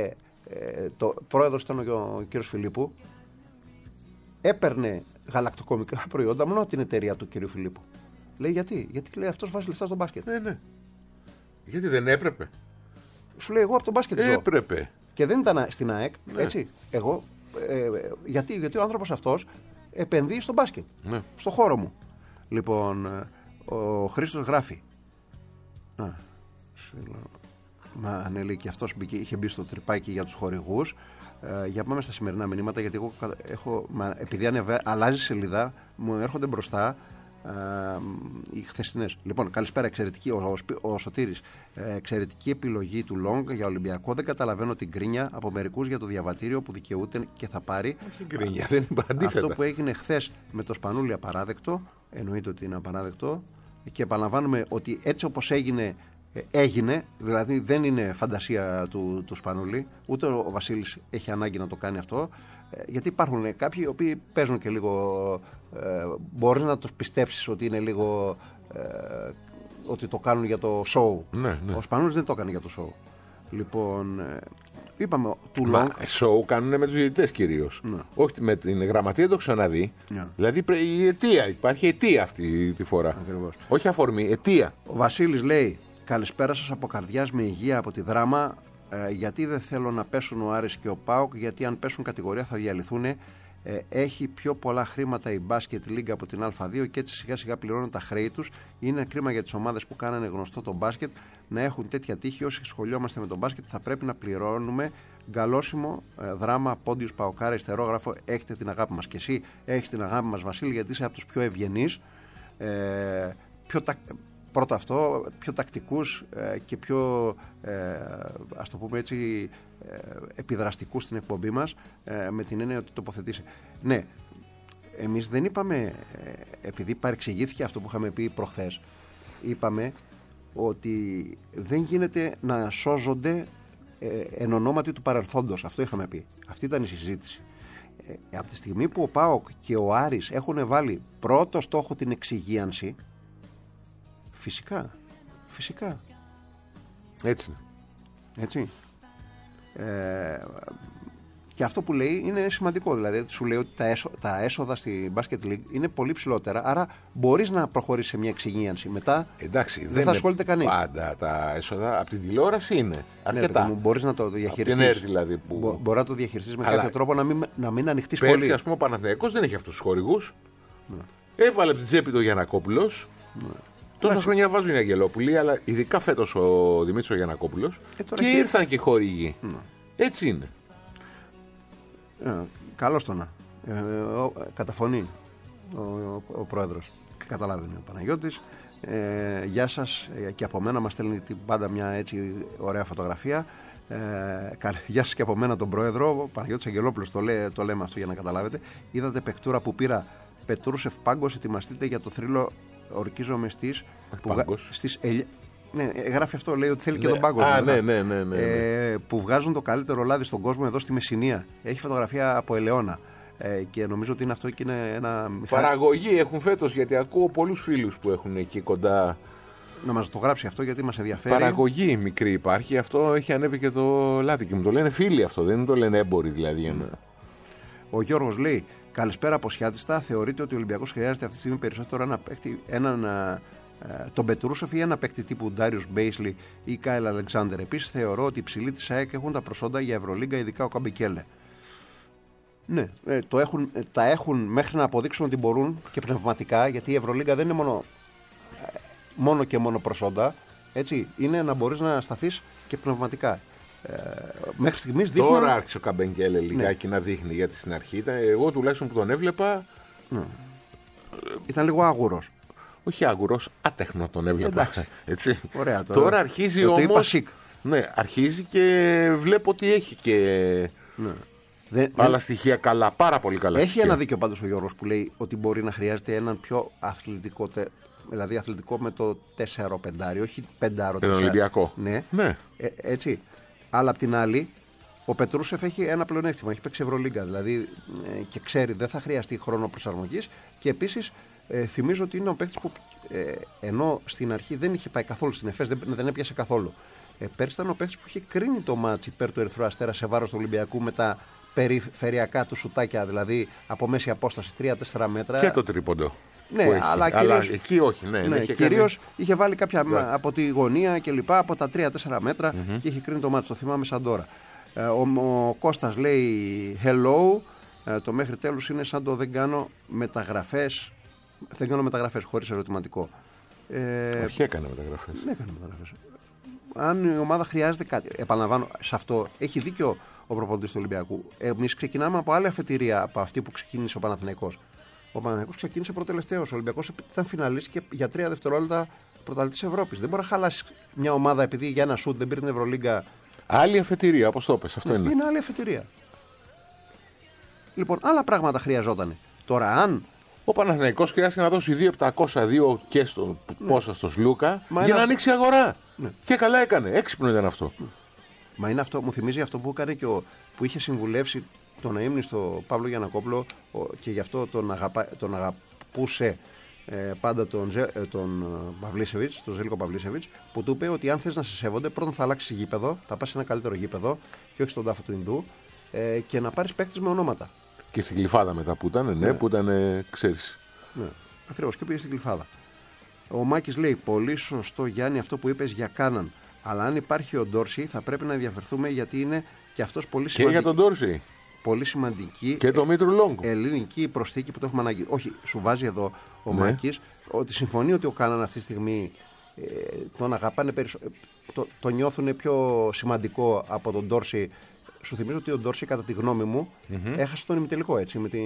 ε, το πρόεδρος ήταν ο, ο κύριος Φιλίππου, έπαιρνε γαλακτοκομικά προϊόντα μόνο από την εταιρεία του κύριου Φιλίππου. Λέει γιατί, γιατί λέει αυτός βάζει λεφτά στο μπάσκετ. Ναι, ναι. Γιατί δεν έπρεπε. Σου λέει εγώ από τον μπάσκετ ζω. Έπρεπε. Και δεν ήταν στην ΑΕΚ, Ναι. έτσι. Εγώ, ε, γιατί, γιατί ο άνθρωπος αυτός επενδύει στο μπάσκετ, Ναι. στο χώρο μου. Λοιπόν, ε, ο Χρήστος γράφει. Α, μα αν λέει και αυτός μπήκε, είχε μπει στο τρυπάκι για τους χορηγούς. Ε, για πάμε στα σημερινά μηνύματα, γιατί εγώ έχω, μα, επειδή ανεβα, αλλάζει σελίδα, μου έρχονται μπροστά ε, οι χθεσινές. Λοιπόν, καλησπέρα, εξαιρετική, ο, ο, ο Σωτήρης. Ε, εξαιρετική επιλογή του Λόγκ για Ολυμπιακό. Δεν καταλαβαίνω την κρίνια από μερικούς για το διαβατήριο που δικαιούται και θα πάρει. Όχι γκρίνια, δεν είναι αντίθετα. Αυτό που έγινε χθες με το Σπανούλι απαράδεκτο, εννοείται ότι είναι απαράδεκτο, και επαναλαμβάνουμε ότι έτσι όπως έγινε, έγινε, δηλαδή δεν είναι φαντασία του, του Σπανούλη, ούτε ο Βασίλης έχει ανάγκη να το κάνει αυτό, γιατί υπάρχουν κάποιοι οι οποίοι παίζουν και λίγο, ε, μπορείς να τους πιστέψεις ότι είναι λίγο, ε, ότι το κάνουν για το show. Ναι, ναι. Ο Σπανούλης δεν το έκανε για το show. Λοιπόν, ε, είπαμε του Μα Λόγκ. σοου κάνουν με τους διαιτητές κυρίως. Ναι. Όχι με την γραμματεία, δεν το έχω ξαναδεί. Ναι. Δηλαδή πρέ- η αιτία, υπάρχει αιτία αυτή τη φορά. Ακριβώς. Όχι αφορμή, αιτία. Ο Βασίλης λέει: καλησπέρα σας από καρδιάς με υγεία από τη Δράμα. Ε, γιατί δεν θέλω να πέσουν ο Άρης και ο ΠΑΟΚ, γιατί αν πέσουν κατηγορία θα διαλυθούν. Ε, έχει πιο πολλά χρήματα η Μπάσκετ Λίγκα από την Α2 και έτσι σιγά σιγά πληρώνουν τα χρέη τους. Είναι κρίμα για τις ομάδες που κάνανε γνωστό το μπάσκετ να έχουν τέτοια τύχη. Όσοι σχολιόμαστε με τον μπάσκετ θα πρέπει να πληρώνουμε. Γκαλώσιμο, ε, Δράμα, Πόντιος, Παοκάρα, Ιστερόγραφο. Έχετε την αγάπη μας. Και εσύ έχεις την αγάπη μας, Βασίλη, γιατί είσαι από τους πιο ευγενείς. Ε, πιο τα... Πρώτα αυτό, πιο τακτικούς ε, και πιο, ε, ας το πούμε έτσι, ε, επιδραστικούς στην εκπομπή μας, ε, με την έννοια ότι τοποθετήσει. Ναι, εμείς δεν είπαμε, ε, επειδή παρεξηγήθηκε αυτό που είχαμε πει προχθές, είπαμε ότι δεν γίνεται να σώζονται ε, εν ονόματι του παρελθόντος. Αυτό είχαμε πει. Αυτή ήταν η συζήτηση. Ε, από τη στιγμή που ο ΠΑΟΚ και ο Άρης έχουν βάλει πρώτο στόχο την εξυγίανση, φυσικά, φυσικά. Έτσι είναι. Έτσι. Ε, και αυτό που λέει είναι σημαντικό. Δηλαδή, σου λέει ότι τα, έσω, τα έσοδα στη Basket League είναι πολύ ψηλότερα. Άρα, μπορείς να προχωρήσεις σε μια εξυγίανση. Μετά Εντάξει, δεν, δεν θα ασχολείται κανείς. Πάντα τα έσοδα από την τηλεόραση είναι. Αρκετά. Ναι, μπορείς να το διαχειριστείς. Από την ΕΡΤ δηλαδή. Που... Μπο, μπορεί να το διαχειριστείς με Αλλά κάποιο τρόπο να μην, να μην ανοιχτείς πέρσι, πολύ. ας πούμε, ο Παναθηναϊκός δεν έχει αυτούς τους χορηγούς. Ναι. Έβαλε από την τσέπη το Γιαννακόπουλος. Ναι. Τόσα χρόνια βάζουν οι Αγγελόπουλοι, αλλά ειδικά φέτος ο Δημήτρης ο Γιαννακόπουλος. Ε, και έχει... ήρθαν και οι χορηγοί. Ναι. Έτσι είναι. Ε, καλώς το να. Ε, ο, καταφωνεί ο, ο, ο πρόεδρος. Καταλάβαινε ο Παναγιώτης. Ε, γεια σας, ε, και από μένα μας στέλνει την πάντα μια έτσι ωραία φωτογραφία. Ε, γεια σας και από μένα τον πρόεδρο. Ο Παναγιώτης Αγγελόπουλος, το, λέ, το λέμε αυτό για να καταλάβετε. Είδατε παικτούρα που πήρα. Πετρούσεφ Πάγκος, ετοιμαστείτε για το θρύλο. Ορκίζομαι στις, που, βγα... στις ελ... ναι, γράφει αυτό, λέει ότι θέλει ναι. και τον πάγκο. Α, ναι, ναι, ναι, ναι, ναι. Ε, που βγάζουν το καλύτερο λάδι στον κόσμο εδώ στη Μεσσηνία. Έχει φωτογραφία από ελαιόνα. Ε, και νομίζω ότι είναι αυτό και είναι ένα. Παραγωγή έχουν φέτος, γιατί ακούω πολλούς φίλους που έχουν εκεί κοντά. Να μας το γράψει αυτό, γιατί μας ενδιαφέρει. Παραγωγή μικρή υπάρχει, αυτό έχει ανέβει και το λάδι. Και μου το λένε φίλοι αυτό, δεν το λένε έμποροι δηλαδή. Mm. Ο Γιώργος λέει: καλησπέρα από Σιάτιστα. Θεωρείτε ότι ο Ολυμπιακός χρειάζεται αυτή τη στιγμή περισσότερο ένα παίκτη, έναν, ε, τον Πετρούσεφ ή ένα παίκτη τύπου Ντάριους Μπέισλι ή Κάιλ Αλεξάνδερ. Επίσης, θεωρώ ότι οι ψηλοί της ΑΕΚ έχουν τα προσόντα για Ευρωλίγκα, ειδικά ο Καμπικέλε. Ναι, ε, το έχουν, ε, τα έχουν μέχρι να αποδείξουν ότι μπορούν και πνευματικά, γιατί η Ευρωλίγκα δεν είναι μόνο, ε, μόνο και μόνο προσόντα. Έτσι, είναι να μπορείς να σταθείς και πνευματικά. Ε, μέχρι στιγμής δείχνει. Τώρα άρχισε ο Καμπενγκέλε λιγάκι ναι. να δείχνει, γιατί στην αρχή ήταν, εγώ τουλάχιστον που τον έβλεπα. Ναι. Ήταν λίγο άγουρος. Όχι άγουρος, άτεχνο τον έβλεπα. Έτσι. Ωραία, τώρα, τώρα αρχίζει όμως. Ναι, αρχίζει και βλέπω ότι έχει και. Ναι. Δεν, άλλα δεν... στοιχεία καλά, πάρα πολύ καλά. Έχει στοιχεία. Ένα δίκιο πάντως ο Γιώργος που λέει ότι μπορεί να χρειάζεται έναν πιο αθλητικό, δηλαδή αθλητικό με το τέσσερα πέντε, όχι πέντε. Τον Ολυμπιακό. Ναι, ναι. Ε, έτσι. Αλλά απ' την άλλη, ο Πετρούσεφ έχει ένα πλεονέκτημα. Έχει παίξει Ευρωλίγκα, δηλαδή ε, και ξέρει δεν θα χρειαστεί χρόνο προσαρμογής. Και επίσης ε, θυμίζω ότι είναι ο παίκτης που ε, ενώ στην αρχή δεν είχε πάει καθόλου στην ΕΦΕΣ, δεν, δεν έπιασε καθόλου. Ε, πέρσι ήταν ο παίκτης που είχε κρίνει το μάτς υπέρ του Ερυθρού Αστέρα σε βάρος του Ολυμπιακού με τα περιφερειακά του σουτάκια, δηλαδή από μέση απόσταση τρία τέσσερα μέτρα. Και το τρίποντο. Ναι, αλλά, κυρίως, αλλά εκεί όχι. Ναι, ναι, είχε κυρίως κάνει... είχε βάλει κάποια yeah. από τη γωνία και λοιπά, από τα τρία τέσσερα μέτρα mm-hmm. και είχε κρίνει το μάτι. Το θυμάμαι σαν τώρα. Ε, ο, ο Κώστας λέει hello. Ε, το μέχρι τέλους είναι σαν το δεν κάνω μεταγραφές. Δεν κάνω μεταγραφές χωρίς ερωτηματικό. Ε, όχι, έκανε μεταγραφές. Ναι, έκανε μεταγραφές. Αν η ομάδα χρειάζεται κάτι. Επαναλαμβάνω, σε αυτό έχει δίκιο ο προπονητής του Ολυμπιακού. Εμείς ξεκινάμε από άλλη αφετηρία από αυτή που ξεκίνησε ο Παναθηναϊκός. Ο Παναθηναϊκός ξεκίνησε προτελευταίος. Ο Ολυμπιακός ήταν φιναλίστ και για τρία δευτερόλεπτα πρωταθλητής Ευρώπης. Δεν μπορεί να χαλάσει μια ομάδα επειδή για ένα σουτ δεν πήρε την Ευρωλίγκα. Άλλη αφετηρία, όπως το είπες. Αυτό είναι. Είναι άλλη αφετηρία. Λοιπόν, άλλα πράγματα χρειαζόταν. Τώρα, αν. Ο Παναθηναϊκός χρειάστηκε να δώσει δύο επτακόσια δύο και στο ναι. πόσα στο Σλούκα Μα για να αυτό... ανοίξει αγορά. Ναι. Και καλά έκανε. Έξυπνο ήταν αυτό. Ναι. Μα είναι αυτό, μου θυμίζει αυτό που έκανε και ο, που είχε συμβουλεύσει τον αείμνηστο Παύλο Γιαννακόπουλο και γι' αυτό τον, αγαπα, τον αγαπούσε ε, πάντα τον, ε, τον Παυλίσεβιτς, τον Ζέλικο Παυλίσεβιτς, που του είπε ότι αν θες να σε σέβονται, πρώτον θα αλλάξει γήπεδο, θα πας σε ένα καλύτερο γήπεδο και όχι στον τάφο του Ινδού ε, και να πάρεις παίκτες με ονόματα. Και στην Γλυφάδα μετά που ήταν, ναι, ναι. που ήταν, ξέρεις. Ναι, ακριβώς, και πήγε στην Γλυφάδα. Ο Μάκης λέει: πολύ σωστό, Γιάννη, αυτό που είπες για Κάναν. Αλλά αν υπάρχει ο Ντόρση, θα πρέπει να ενδιαφερθούμε γιατί είναι και αυτός πολύ σημαντικό. Και για τον Ντόρση. Πολύ σημαντική. Και το Μήτρου Λόγκου. Ελληνική προσθήκη που το έχουμε ανάγκη. Όχι, σου βάζει εδώ ο ναι. Μάκης ότι συμφωνεί ότι ο Κάναν αυτή τη στιγμή ε, τον αγαπάνε περισσότερο. Το, το νιώθουν πιο σημαντικό από τον Ντόρση. Σου θυμίζω ότι ο Ντόρση, κατά τη γνώμη μου, mm-hmm. έχασε τον ημιτελικό έτσι με, τη,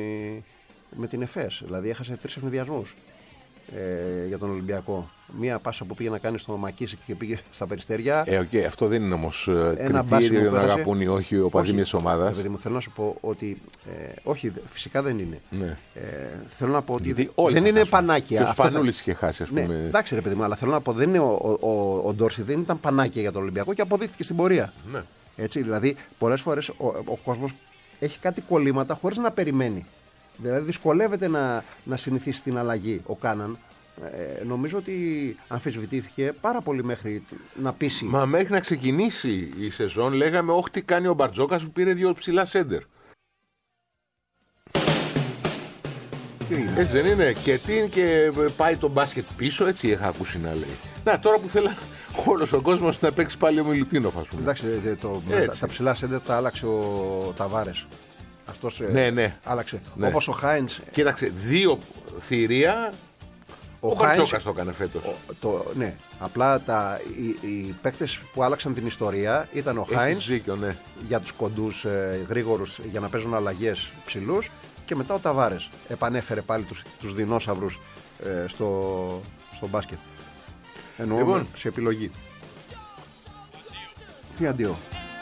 με την ΕΦΕΣ. Δηλαδή έχασε τρεις ευνηδιασμούς ε, για τον Ολυμπιακό. Μία πάσα που πήγε να κάνει στο Μακίση και πήγε στα Περιστέρια. Ε, okay, αυτό δεν είναι όμως κριτήριο για να αγαπούν ή όχι ο παδί μιας ομάδας. Παιδί μου, θέλω να σου πω ότι. Ε, όχι, φυσικά δεν είναι. Ναι. Ε, θέλω να πω ότι δεν είναι χάσουν. πανάκια. Και ο Σπανούλης είχε χάσει, ας πούμε. Ναι, εντάξει, ρε παιδί μου, αλλά θέλω να πω δεν είναι ο, ο, ο, ο Ντόρση δεν ήταν πανάκια για τον Ολυμπιακό και αποδείχθηκε στην πορεία. Ναι. Έτσι, δηλαδή, πολλές φορές ο, ο κόσμος έχει κάτι κολλήματα χωρίς να περιμένει. Δηλαδή, δυσκολεύεται να, να συνηθίσει στην αλλαγή ο Κάναν. Ε, νομίζω ότι αμφισβητήθηκε πάρα πολύ μέχρι να πείσει. Μα μέχρι να ξεκινήσει η σεζόν λέγαμε όχι τι κάνει ο Μπαρτζόκας που πήρε δύο ψηλά σέντερ. Έτσι δεν είναι? Και τι και πάει το μπάσκετ πίσω, έτσι είχα ακούσει να λέει. Να, τώρα που θέλει όλος ο κόσμος να παίξει πάλι ο Μιλουτίνοφ, ας πούμε. Εντάξει, το, τα, τα ψηλά σέντερ τα άλλαξε ο Ταβάρες. Αυτός ναι, ναι. άλλαξε. Ναι. Όπως ο Χάινς. Κοίταξε, δύο θηρία. Ο, ο Μπαρτζόκας το έκανε φέτος. Ναι, απλά τα, οι, οι παίκτες που άλλαξαν την ιστορία ήταν ο Χάινς ναι. για τους κοντούς ε, γρήγορους για να παίζουν αλλαγές ψηλούς και μετά ο Ταβάρες επανέφερε πάλι τους, τους δεινόσαυρους ε, στο, στο μπάσκετ. Εννοώ λοιπόν, σε επιλογή. Τι αντίο?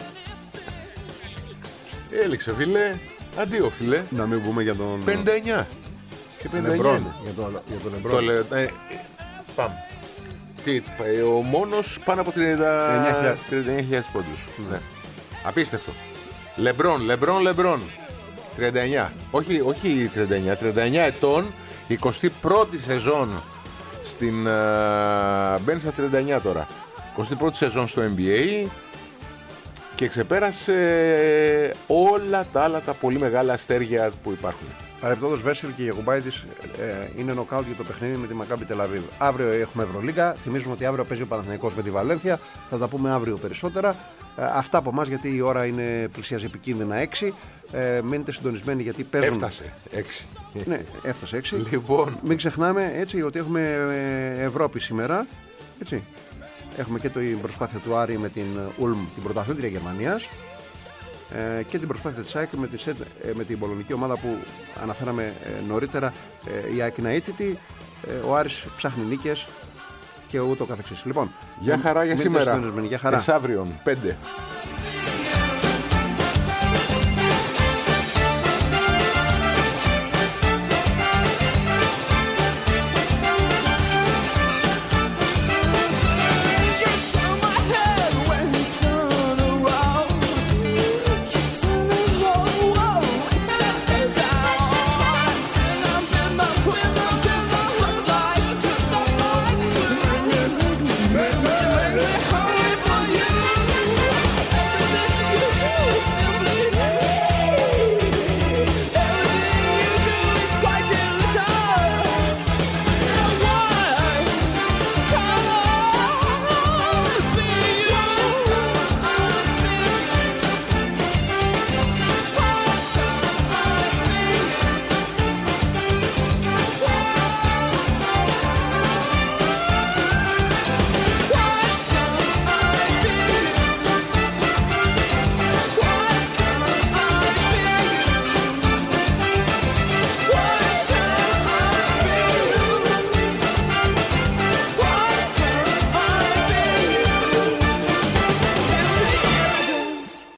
Έληξε φίλε. Αντίο φίλε. Να μην πούμε για τον πενήντα εννιά. Και Λεμπρόν, για, το, για τον Λεμπρόν. Το λε, ε, πάμε. Τι, ο μόνος πάνω από τριάντα εννιά χιλιάδες πόντους. Ναι. Ναι. Απίστευτο. Λεμπρόν, Λεμπρόν, Λεμπρόν. τριάντα εννιά. Όχι, όχι τριάντα εννιά, τριάντα εννιά ετών, εικοστή πρώτη σεζόν στην. Uh, μπαίνει στα τριάντα εννιά τώρα. εικοστή πρώτη σεζόν στο N B A και ξεπέρασε όλα τα άλλα τα πολύ μεγάλα αστέρια που υπάρχουν. Παρεπτόντως Βέσελ και Γιακουμπάιτης ε, είναι νοκάουτ για το παιχνίδι με τη Μακάμπι Τελαβίβ. Αύριο έχουμε Ευρωλίγκα. Θυμίζουμε ότι αύριο παίζει ο Παναθηναϊκός με τη Βαλένθια. Θα τα πούμε αύριο περισσότερα. Ε, αυτά από εμάς γιατί η ώρα είναι πλησιάζει επικίνδυνα έξι. Ε, μείνετε συντονισμένοι γιατί παίζουν. Έφτασε έξι. Ναι, έφτασε έξι. Λοιπόν. Μην ξεχνάμε έτσι ότι έχουμε Ευρώπη σήμερα. Έτσι. Έχουμε και την προσπάθεια του Άρη με την Ουλμ, την πρωταθλήτρια Γερμανίας. Ε, και την προσπάθεια της ΑΕΚ με, τη, ε, με την πολωνική ομάδα που αναφέραμε ε, νωρίτερα, ε, η ΑΕΚ είναι αίτητη, ε, ο Άρης ψάχνει νίκες και ούτω καθεξής. Λοιπόν, για χαρά για σήμερα. Για χαρά. Εσαύριον, πέντε.